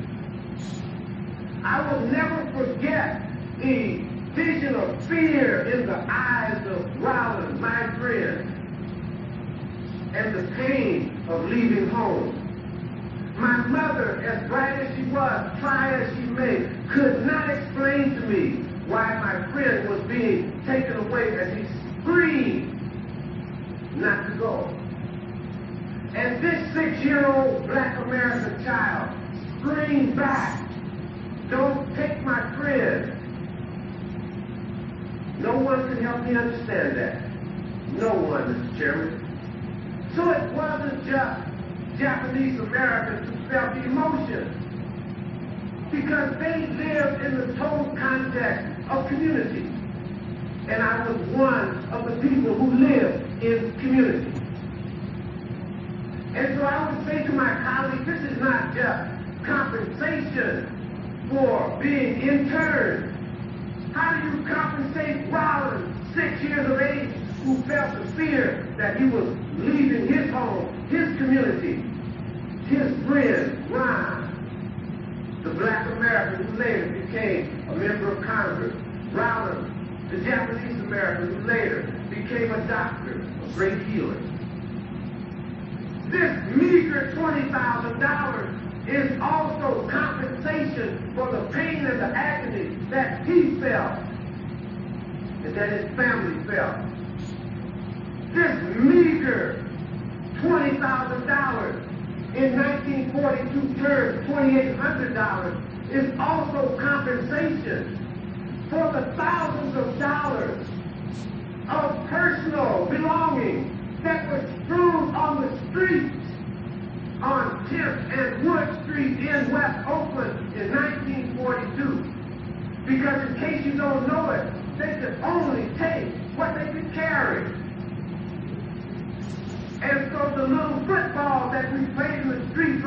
I will never forget the vision of fear in the eyes of Rollins, my friend, and the pain of leaving home. My mother, as bright as she was, try as she may, could not explain to me why my friend was being taken away, as he screamed not to go. And this 6-year-old black American child screamed back, "Don't take my friend." No one can help me understand that. No one, Mr. Chairman. So it wasn't just Japanese Americans who felt the emotion, because they lived in the total context of community. And I was one of the people who lived in community. And so I would say to my colleagues, this is not just compensation for being interned. How do you compensate Rollins, 6 years of age, who felt the fear that he was leaving his home, his community, his friend, Ron, the black American who later became a member of Congress, Rollins, the Japanese American who later became a doctor, a great healer. This meager $20,000 is also compensation for the pain and the agony that he felt and that his family felt. This meager $20,000 in 1942 terms, $2,800, is also compensation for the thousands of dollars of personal belongings that were strewn on the streets on 10th and Wood Street in West Oakland in 1942. Because in case you don't know it, they could only take what they could carry. And so the little football that we played in the streets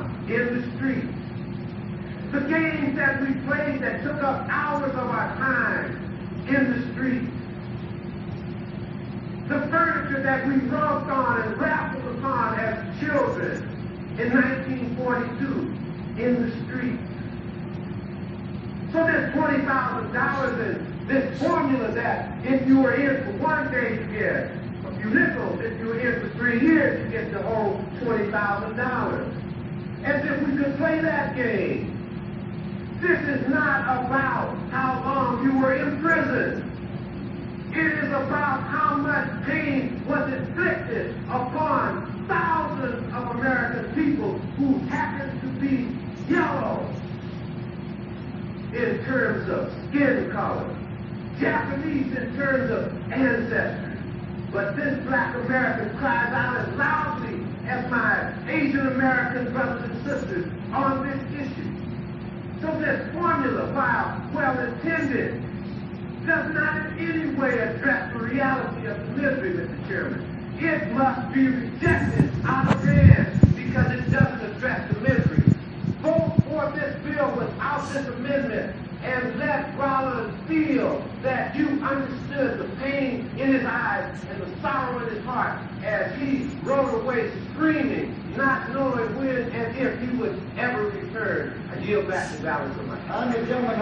the games that we played that took up hours of our time in the street, the furniture that we romped on and raffled upon as children in 1942 in the street. So this $20,000 and this formula that if you were in for 1 day you get a few nickels, if you were in for 3 years you get the whole $20,000. As if we could play that game. This is not about how long you were in prison. It is about how much pain was inflicted upon thousands of American people who happen to be yellow in terms of skin color, Japanese in terms of ancestry. But this black American cries out as loudly as my Asian American brothers and sisters on this issue. So this formula, while well-intended, does not in any way address the reality of the misery, Mr. Chairman. It must be rejected out of hand because it doesn't address the misery. Vote for this bill without this amendment and let Rollins feel that you understood the pain in his eyes and the sorrow in his heart as he rode away screaming, not knowing when and if he would ever return. I yield back the balance of my time.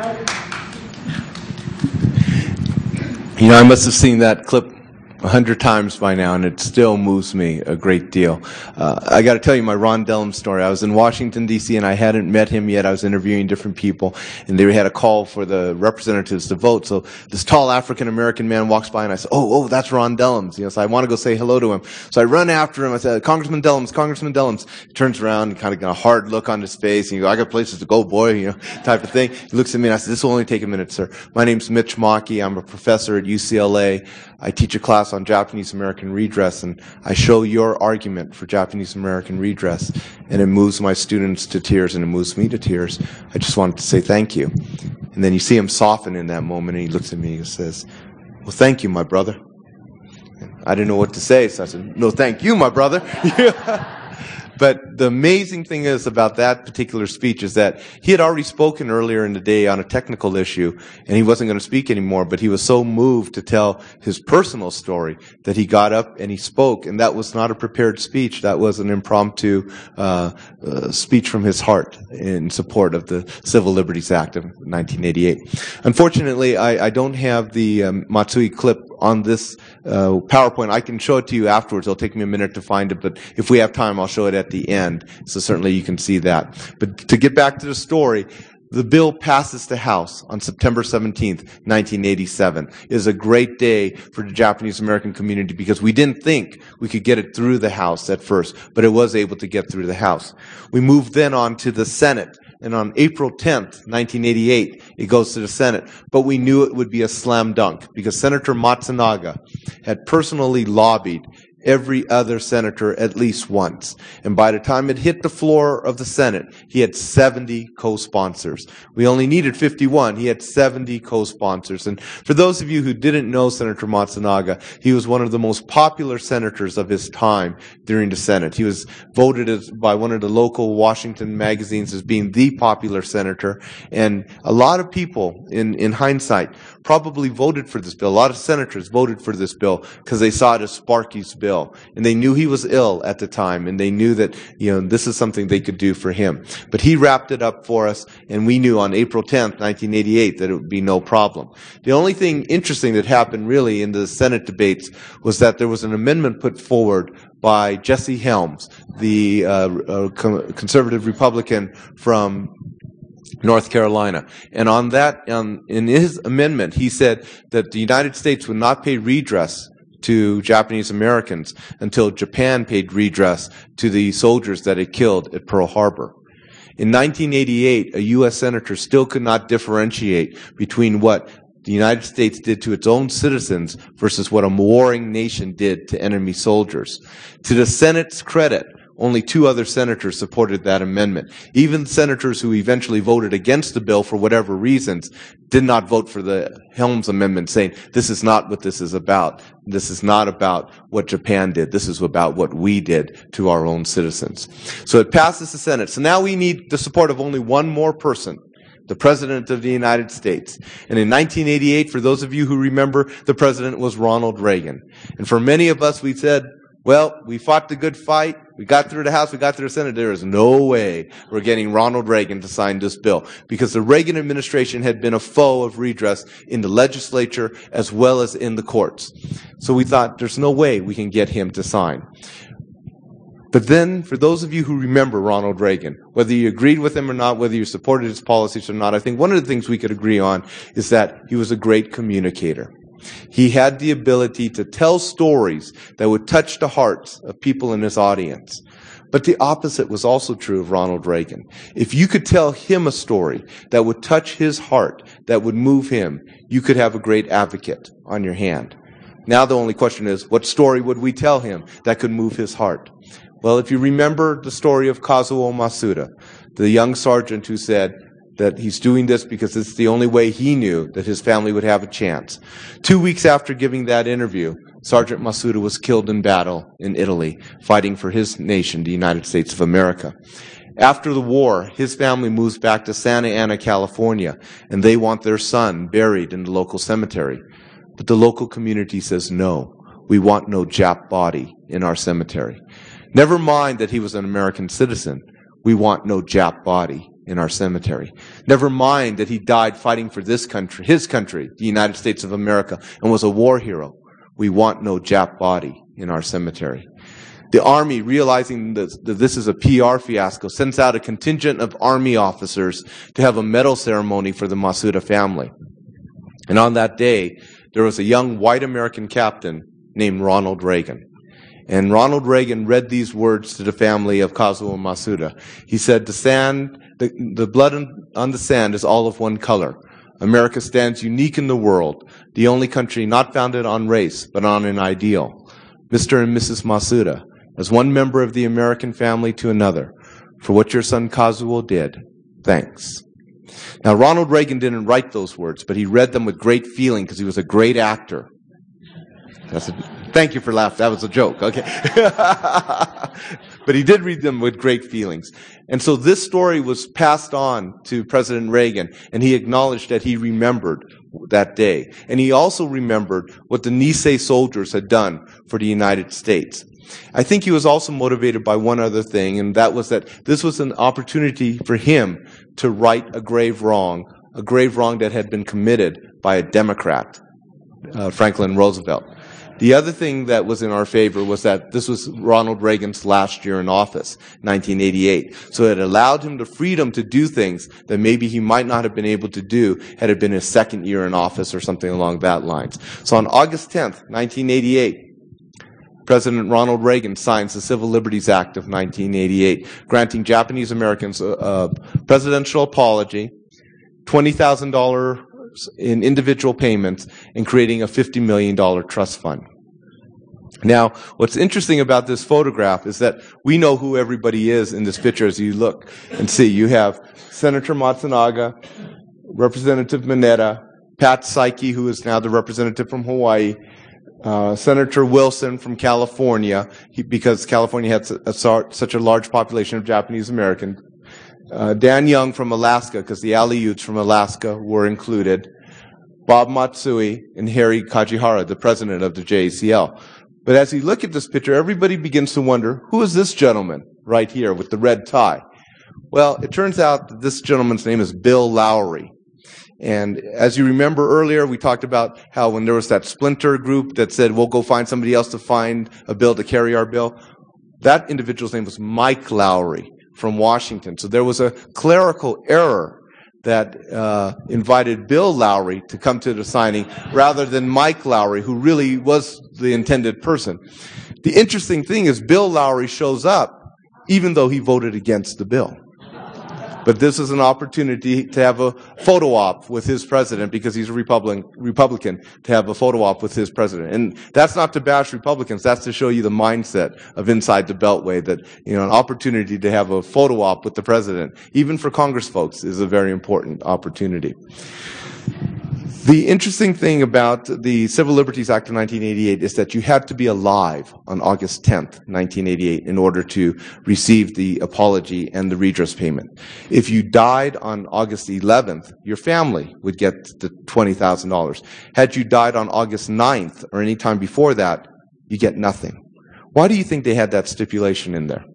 You know, I must have seen that clip 100 times by now, and it still moves me a great deal. I got to tell you my Ron Dellum story. I was in Washington, D.C., and I hadn't met him yet. I was interviewing different people, and they had a call for the representatives to vote. So this tall African-American man walks by, and I said, oh, that's Ron Dellums. You know, so I want to go say hello to him. So I run after him. I said, Congressman Dellums, Congressman Dellums. He turns around and kind of got a hard look on his face, and he goes, I got places to go, boy, you know, type of thing. He looks at me, and I said, this will only take a minute, sir. My name's Mitch Mackey. I'm a professor at UCLA. I teach a class on Japanese American redress, and I show your argument for Japanese American redress, and it moves my students to tears, and it moves me to tears. I just wanted to say thank you. And then you see him soften in that moment, and he looks at me and says, well, thank you, my brother. I didn't know what to say, so I said, no, thank you, my brother. But the amazing thing is about that particular speech is that he had already spoken earlier in the day on a technical issue, and he wasn't going to speak anymore, but he was so moved to tell his personal story that he got up and he spoke, and that was not a prepared speech. That was an impromptu speech from his heart in support of the Civil Liberties Act of 1988. Unfortunately, I don't have the Matsui clip on this PowerPoint. I can show it to you afterwards. It'll take me a minute to find it, but if we have time, I'll show it at the end. So certainly you can see that. But to get back to the story, the bill passes the House on September 17th, 1987. It is a great day for the Japanese American community because we didn't think we could get it through the House at first, but it was able to get through the House. We moved then on to the Senate. And on April 10th, 1988, it goes to the Senate. But we knew it would be a slam dunk because Senator Matsunaga had personally lobbied every other senator at least once. And by the time it hit the floor of the Senate, he had 70 co-sponsors. We only needed 51. He had 70 co-sponsors. And for those of you who didn't know Senator Matsunaga, he was one of the most popular senators of his time during the Senate. He was voted by one of the local Washington magazines as being the popular senator. And a lot of people, in hindsight, probably voted for this bill. A lot of senators voted for this bill because they saw it as Sparky's bill. And they knew he was ill at the time, and they knew that, this is something they could do for him. But he wrapped it up for us, and we knew on April 10th, 1988, that it would be no problem. The only thing interesting that happened really in the Senate debates was that there was an amendment put forward by Jesse Helms, the conservative Republican from North Carolina. And on that, in his amendment, he said that the United States would not pay redress to Japanese Americans until Japan paid redress to the soldiers that it killed at Pearl Harbor. In 1988, a U.S. senator still could not differentiate between what the United States did to its own citizens versus what a warring nation did to enemy soldiers. To the Senate's credit, only 2 other senators supported that amendment. Even senators who eventually voted against the bill for whatever reasons did not vote for the Helms Amendment, saying, this is not what this is about. This is not about what Japan did. This is about what we did to our own citizens. So it passes the Senate. So now we need the support of only one more person, the President of the United States. And in 1988, for those of you who remember, the President was Ronald Reagan. And for many of us, we said, well, we fought the good fight. We got through the House. We got through the Senate. There is no way we're getting Ronald Reagan to sign this bill because the Reagan administration had been a foe of redress in the legislature as well as in the courts. So we thought there's no way we can get him to sign. But then, for those of you who remember Ronald Reagan, whether you agreed with him or not, whether you supported his policies or not, I think one of the things we could agree on is that he was a great communicator. He had the ability to tell stories that would touch the hearts of people in his audience. But the opposite was also true of Ronald Reagan. If you could tell him a story that would touch his heart, that would move him, you could have a great advocate on your hand. Now the only question is, what story would we tell him that could move his heart? Well, if you remember the story of Kazuo Masuda, the young sergeant who said that he's doing this because it's the only way he knew that his family would have a chance. 2 weeks after giving that interview, Sergeant Masuda was killed in battle in Italy, fighting for his nation, the United States of America. After the war, his family moves back to Santa Ana, California, and they want their son buried in the local cemetery. But the local community says, no, we want no Jap body in our cemetery. Never mind that he was an American citizen, we want no Jap body in our cemetery. Never mind that he died fighting for this country, his country, the United States of America, and was a war hero. We want no Jap body in our cemetery. The Army, realizing that this is a PR fiasco, sends out a contingent of Army officers to have a medal ceremony for the Masuda family. And on that day, there was a young white American captain named Ronald Reagan. And Ronald Reagan read these words to the family of Kazuo Masuda. He said, the blood on the sand is all of one color. America stands unique in the world, the only country not founded on race, but on an ideal. Mr. and Mrs. Masuda, as one member of the American family to another, for what your son Kazuo did, thanks. Now, Ronald Reagan didn't write those words, but he read them with great feeling because he was a great actor. Thank you for laughing. That was a joke. Okay. But he did read them with great feelings. And so this story was passed on to President Reagan, and he acknowledged that he remembered that day. And he also remembered what the Nisei soldiers had done for the United States. I think he was also motivated by one other thing, and that was that this was an opportunity for him to right a grave wrong that had been committed by a Democrat, Franklin Roosevelt. The other thing that was in our favor was that this was Ronald Reagan's last year in office, 1988. So it allowed him the freedom to do things that maybe he might not have been able to do had it been his second year in office or something along that lines. So on August 10th, 1988, President Ronald Reagan signs the Civil Liberties Act of 1988, granting Japanese Americans a presidential apology, $20,000 in individual payments, and creating a $50 million trust fund. Now, what's interesting about this photograph is that we know who everybody is in this picture as you look and see. You have Senator Matsunaga, Representative Mineta, Pat Saiki, who is now the representative from Hawaii, Senator Wilson from California, because California had such a large population of Japanese Americans, Dan Young from Alaska, because the Aleuts from Alaska were included, Bob Matsui, and Harry Kajihara, the president of the JACL. But as you look at this picture, everybody begins to wonder, who is this gentleman right here with the red tie? Well, it turns out that this gentleman's name is Bill Lowry. And as you remember earlier, we talked about how when there was that splinter group that said, we'll go find somebody else to find a bill to carry our bill, that individual's name was Mike Lowry from Washington. So there was a clerical error that invited Bill Lowry to come to the signing rather than Mike Lowry, who really was the intended person. The interesting thing is Bill Lowry shows up even though he voted against the bill. But this is an opportunity to have a photo op with his president because he's a Republican, to have a photo op with his president. And that's not to bash Republicans. That's to show you the mindset of inside the Beltway that, an opportunity to have a photo op with the president, even for Congress folks, is a very important opportunity. The interesting thing about the Civil Liberties Act of 1988 is that you had to be alive on August 10th, 1988, in order to receive the apology and the redress payment. If you died on August 11th, your family would get the $20,000. Had you died on August 9th or any time before that, you get nothing. Why do you think they had that stipulation in there?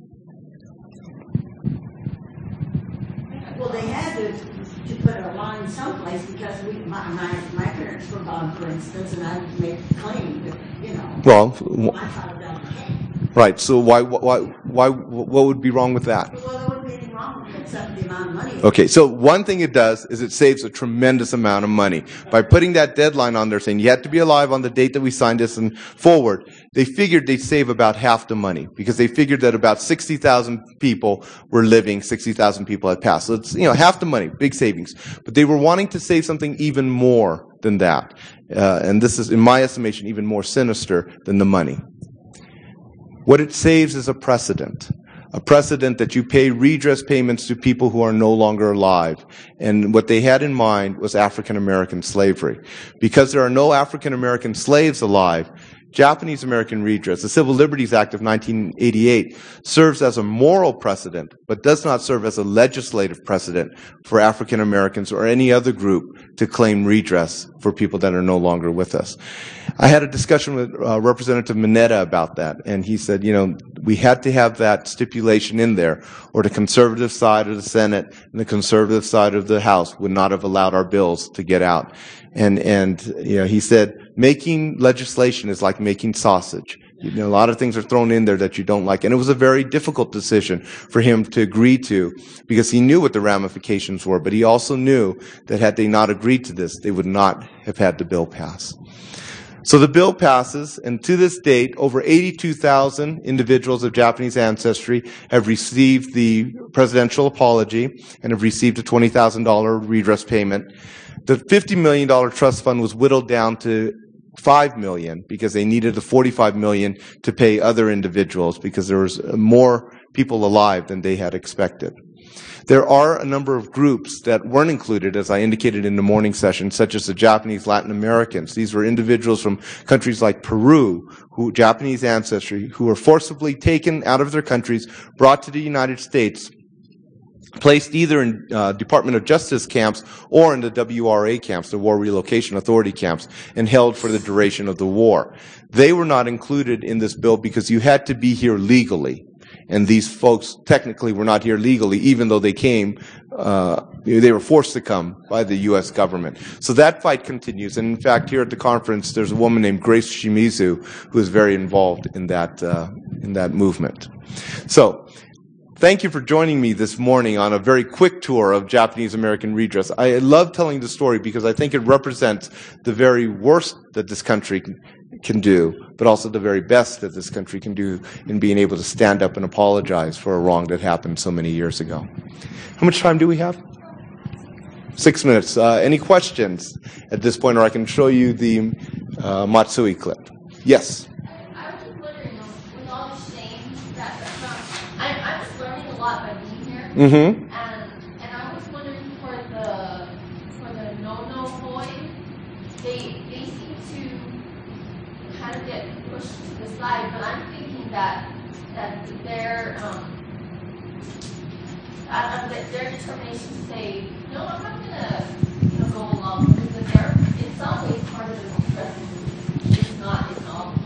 Well, they had to put a line someplace because my parents were gone, for instance, and I made a claim that, Well, my child died in pain. right. So what would be wrong with that? Well, there wouldn't be anything wrong with it except the amount of money. Okay, so one thing it does is it saves a tremendous amount of money. By putting that deadline on there saying you had to be alive on the date that we signed this and forward, they figured they'd save about half the money because they figured that about 60,000 people were living, 60,000 people had passed. So it's, half the money, big savings. But they were wanting to save something even more than that. And this is, in my estimation, even more sinister than the money. What it saves is a precedent that you pay redress payments to people who are no longer alive. And what they had in mind was African American slavery. Because there are no African American slaves alive, Japanese American redress, the Civil Liberties Act of 1988, serves as a moral precedent, but does not serve as a legislative precedent for African Americans or any other group to claim redress for people that are no longer with us. I had a discussion with Representative Mineta about that, and he said, we had to have that stipulation in there, or the conservative side of the Senate and the conservative side of the House would not have allowed our bills to get out. And he said, making legislation is like making sausage. A lot of things are thrown in there that you don't like. And it was a very difficult decision for him to agree to, because he knew what the ramifications were, but he also knew that had they not agreed to this, they would not have had the bill pass. So the bill passes, and to this date, over 82,000 individuals of Japanese ancestry have received the presidential apology and have received a $20,000 redress payment. The $50 million trust fund was whittled down to $5 million because they needed the $45 million to pay other individuals because there was more people alive than they had expected. There are a number of groups that weren't included, as I indicated in the morning session, such as the Japanese Latin Americans. These were individuals from countries like Peru, Japanese ancestry, who were forcibly taken out of their countries, brought to the United States, placed either in Department of Justice camps or in the WRA camps, the War Relocation Authority camps, and held for the duration of the war. They were not included in this bill because you had to be here legally. And these folks technically were not here legally, even though they came, they were forced to come by the U.S. government. So that fight continues. And in fact, here at the conference, there's a woman named Grace Shimizu who is very involved in that movement. So, thank you for joining me this morning on a very quick tour of Japanese American redress. I love telling the story because I think it represents the very worst that this country can do, but also the very best that this country can do in being able to stand up and apologize for a wrong that happened so many years ago. How much time do we have? 6 minutes. Any questions at this point, or I can show you the Matsui clip. Yes? I was just wondering, with all the shame I'm just learning a lot by being here. Mm-hmm. And I was wondering for the no boys, they seem to kind of get pushed to the side, but I'm thinking that their determination to say, no, I'm not gonna go along because they're in some ways part of this discussion is not acknowledged.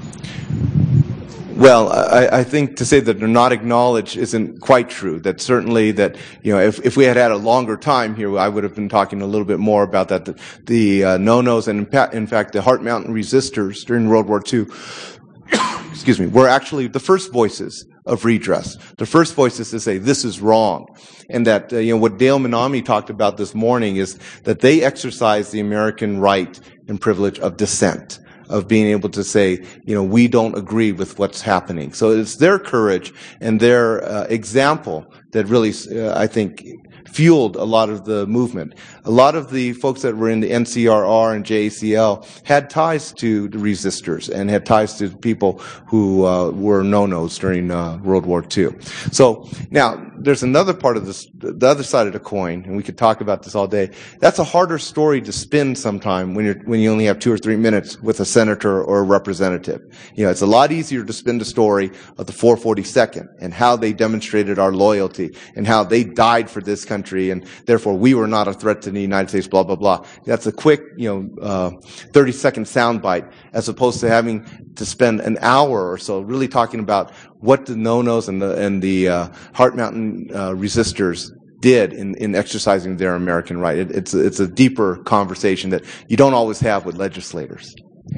Well, I think to say that they're not acknowledged isn't quite true. That certainly that, if we had had a longer time here, I would have been talking a little bit more about that. The no-nos and in fact the Heart Mountain resistors during World War II, excuse me, were actually the first voices of redress. The first voices to say this is wrong. And that, what Dale Minami talked about this morning is that they exercise the American right and privilege of dissent, of being able to say, we don't agree with what's happening. So it's their courage and their example that really, I think, fueled a lot of the movement. A lot of the folks that were in the NCRR and JACL had ties to the resistors and had ties to people who were no-nos during World War II. So now there's another part of this, the other side of the coin, and we could talk about this all day. That's a harder story to spin sometime when you only have 2 or 3 minutes with a senator or a representative. It's a lot easier to spin the story of the 442nd and how they demonstrated our loyalty and how they died for this country and therefore we were not a threat to the United States, blah, blah, blah. That's a quick, 30-second soundbite as opposed to having to spend an hour or so really talking about what the no-nos and the Heart Mountain resistors did in exercising their American right. It's a deeper conversation that you don't always have with legislators.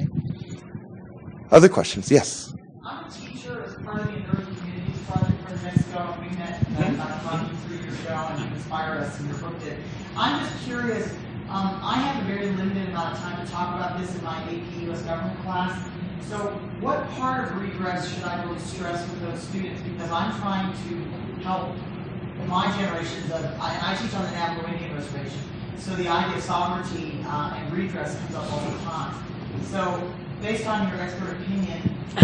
Other questions? Yes. I'm a teacher as part of the Emerging Communities Project for New Mexico. We met about 3 years ago, and you inspired us, and your book did. I'm just curious. I have a very limited amount of time to talk about this in my AP U.S. government class. So what part of redress should I really stress with those students? Because I'm trying to help my generations of, I teach on the Navajo Indian Reservation, so the idea of sovereignty and redress comes up all the time. So based on your expert opinion.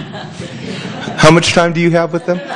How much time do you have with them?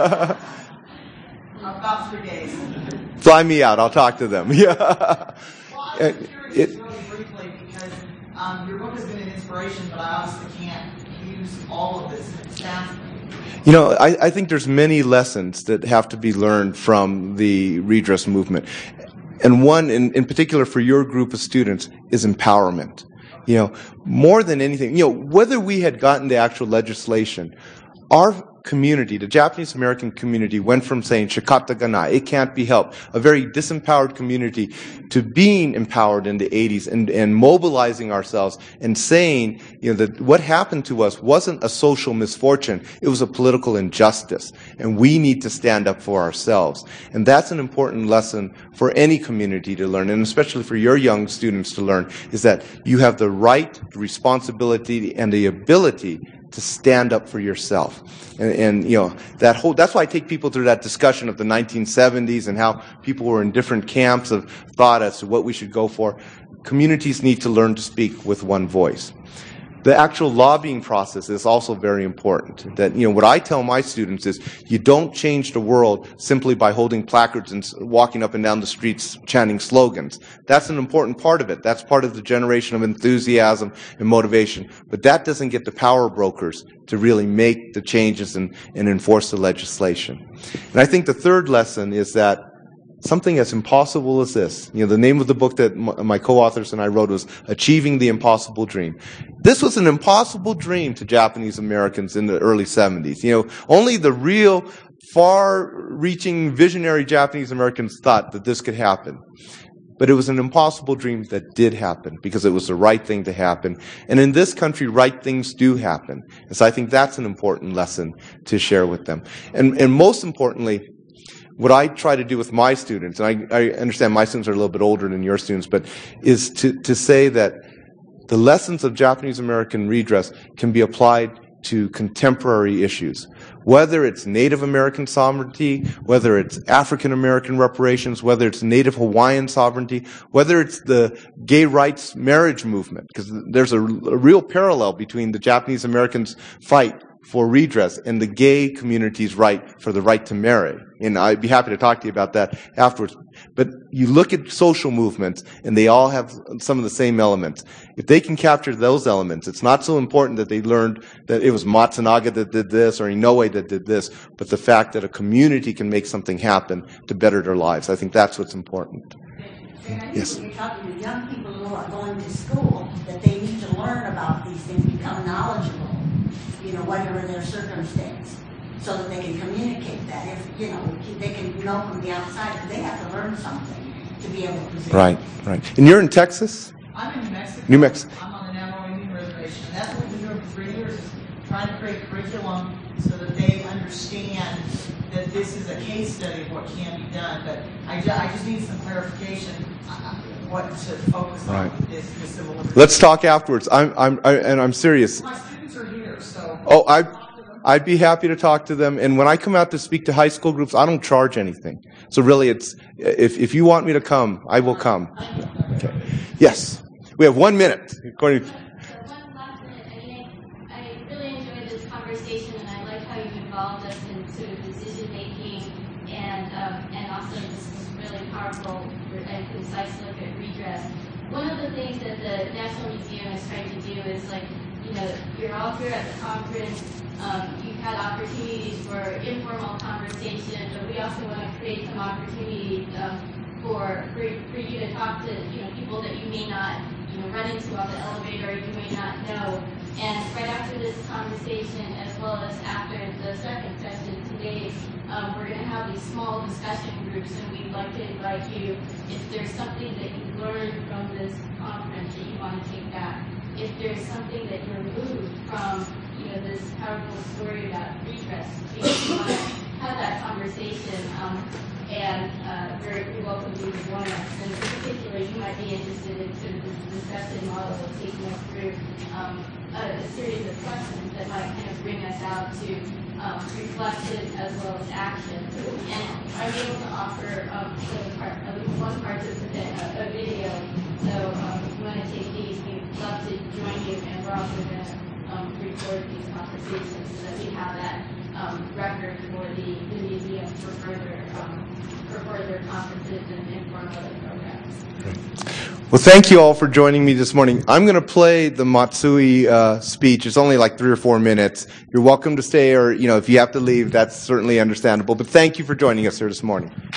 About 3 days. Fly me out, I'll talk to them. Yeah. Well, I'm curious really briefly because your book has been an inspiration, but I obviously can't use all of this, and it's fascinating. You know, I think there's many lessons that have to be learned from the redress movement. And one, in particular for your group of students, is empowerment. You know, more than anything, you know, whether we had gotten the actual legislation, our community, the Japanese American community, went from saying shikata ganai, it can't be helped, a very disempowered community, to being empowered in the 80s and mobilizing ourselves and saying, you know, that what happened to us wasn't a social misfortune, it was a political injustice, and we need to stand up for ourselves. And that's an important lesson for any community to learn, and especially for your young students to learn, is that you have the right, the responsibility, and the ability to stand up for yourself. And you know, that's why I take people through that discussion of the 1970s and how people were in different camps of thought as to what we should go for. Communities need to learn to speak with one voice. The actual lobbying process is also very important. That, you know, what I tell my students is you don't change the world simply by holding placards and walking up and down the streets chanting slogans. That's an important part of it. That's part of the generation of enthusiasm and motivation. But that doesn't get the power brokers to really make the changes and enforce the legislation. And I think the third lesson is that something as impossible as this. You know, the name of the book that my co-authors and I wrote was Achieving the Impossible Dream. This was an impossible dream to Japanese Americans in the early 70s. You know, only the real far-reaching visionary Japanese Americans thought that this could happen. But it was an impossible dream that did happen because it was the right thing to happen. And in this country, right things do happen. And so I think that's an important lesson to share with them. And most importantly, what I try to do with my students, and I understand my students are a little bit older than your students, but is to say that the lessons of Japanese American redress can be applied to contemporary issues. Whether it's Native American sovereignty, whether it's African American reparations, whether it's Native Hawaiian sovereignty, whether it's the gay rights marriage movement, because there's a real parallel between the Japanese Americans' fight for redress and the gay community's right for the right to marry. And I'd be happy to talk to you about that afterwards. But you look at social movements, and they all have some of the same elements. If they can capture those elements, it's not so important that they learned that it was Matsunaga that did this or Inoue that did this, but the fact that a community can make something happen to better their lives. I think that's what's important. And I think Yes. when you're talking to young people who are going to school, that they need to learn about these things, become knowledgeable, you know, whatever their circumstance, so that they can communicate that. If, you know, they can know from the outside, but they have to learn something to be able to present. Right, right. And you're in Texas? I'm in New Mexico. New Mexico. I'm on the Navajo Indian Reservation. And that's what we've been doing for 3 years, is trying to create curriculum so that they understand that this is a case study of what can be done. But I just need some clarification what to focus on Right. with this civil liberties. Let's talk afterwards. I'm serious. My students are here, so. Oh, I'd be happy to talk to them. And when I come out to speak to high school groups, I don't charge anything. So really, it's if you want me to come, I will come. Okay. Yes, we have 1 minute. According to, One last minute. I mean, I really enjoyed this conversation, and I like how you involved us in sort of decision making, and also this really powerful and concise look at redress. One of the things that the National Museum is trying to do is, like, you know, you're all here at the conference. You've had opportunities for informal conversation, but we also want to create some opportunities for you to talk to, you know, people that you may not, you know, run into on the elevator, you may not know. And right after this conversation, as well as after the second session today, we're going to have these small discussion groups, and we'd like to invite you, if there's something that you learned from this conference that you want to take back, if there's something that you're moved from, you know, this powerful story about redress, you want to have that conversation, and we welcome you to join us. And in particular, you might be interested in sort of this discussion model of taking us through a series of questions that might kind of bring us out to reflection as well as action. And I'm able to offer one participant a video. So if you want to take these, we'd love to join you, and we're also going to record these conversations so that we have that record for the museum for further conferences and informal programs. Great. Well, thank you all for joining me this morning. I'm going to play the Matsui speech. It's only like 3 or 4 minutes. You're welcome to stay, or if you have to leave, that's certainly understandable. But thank you for joining us here this morning.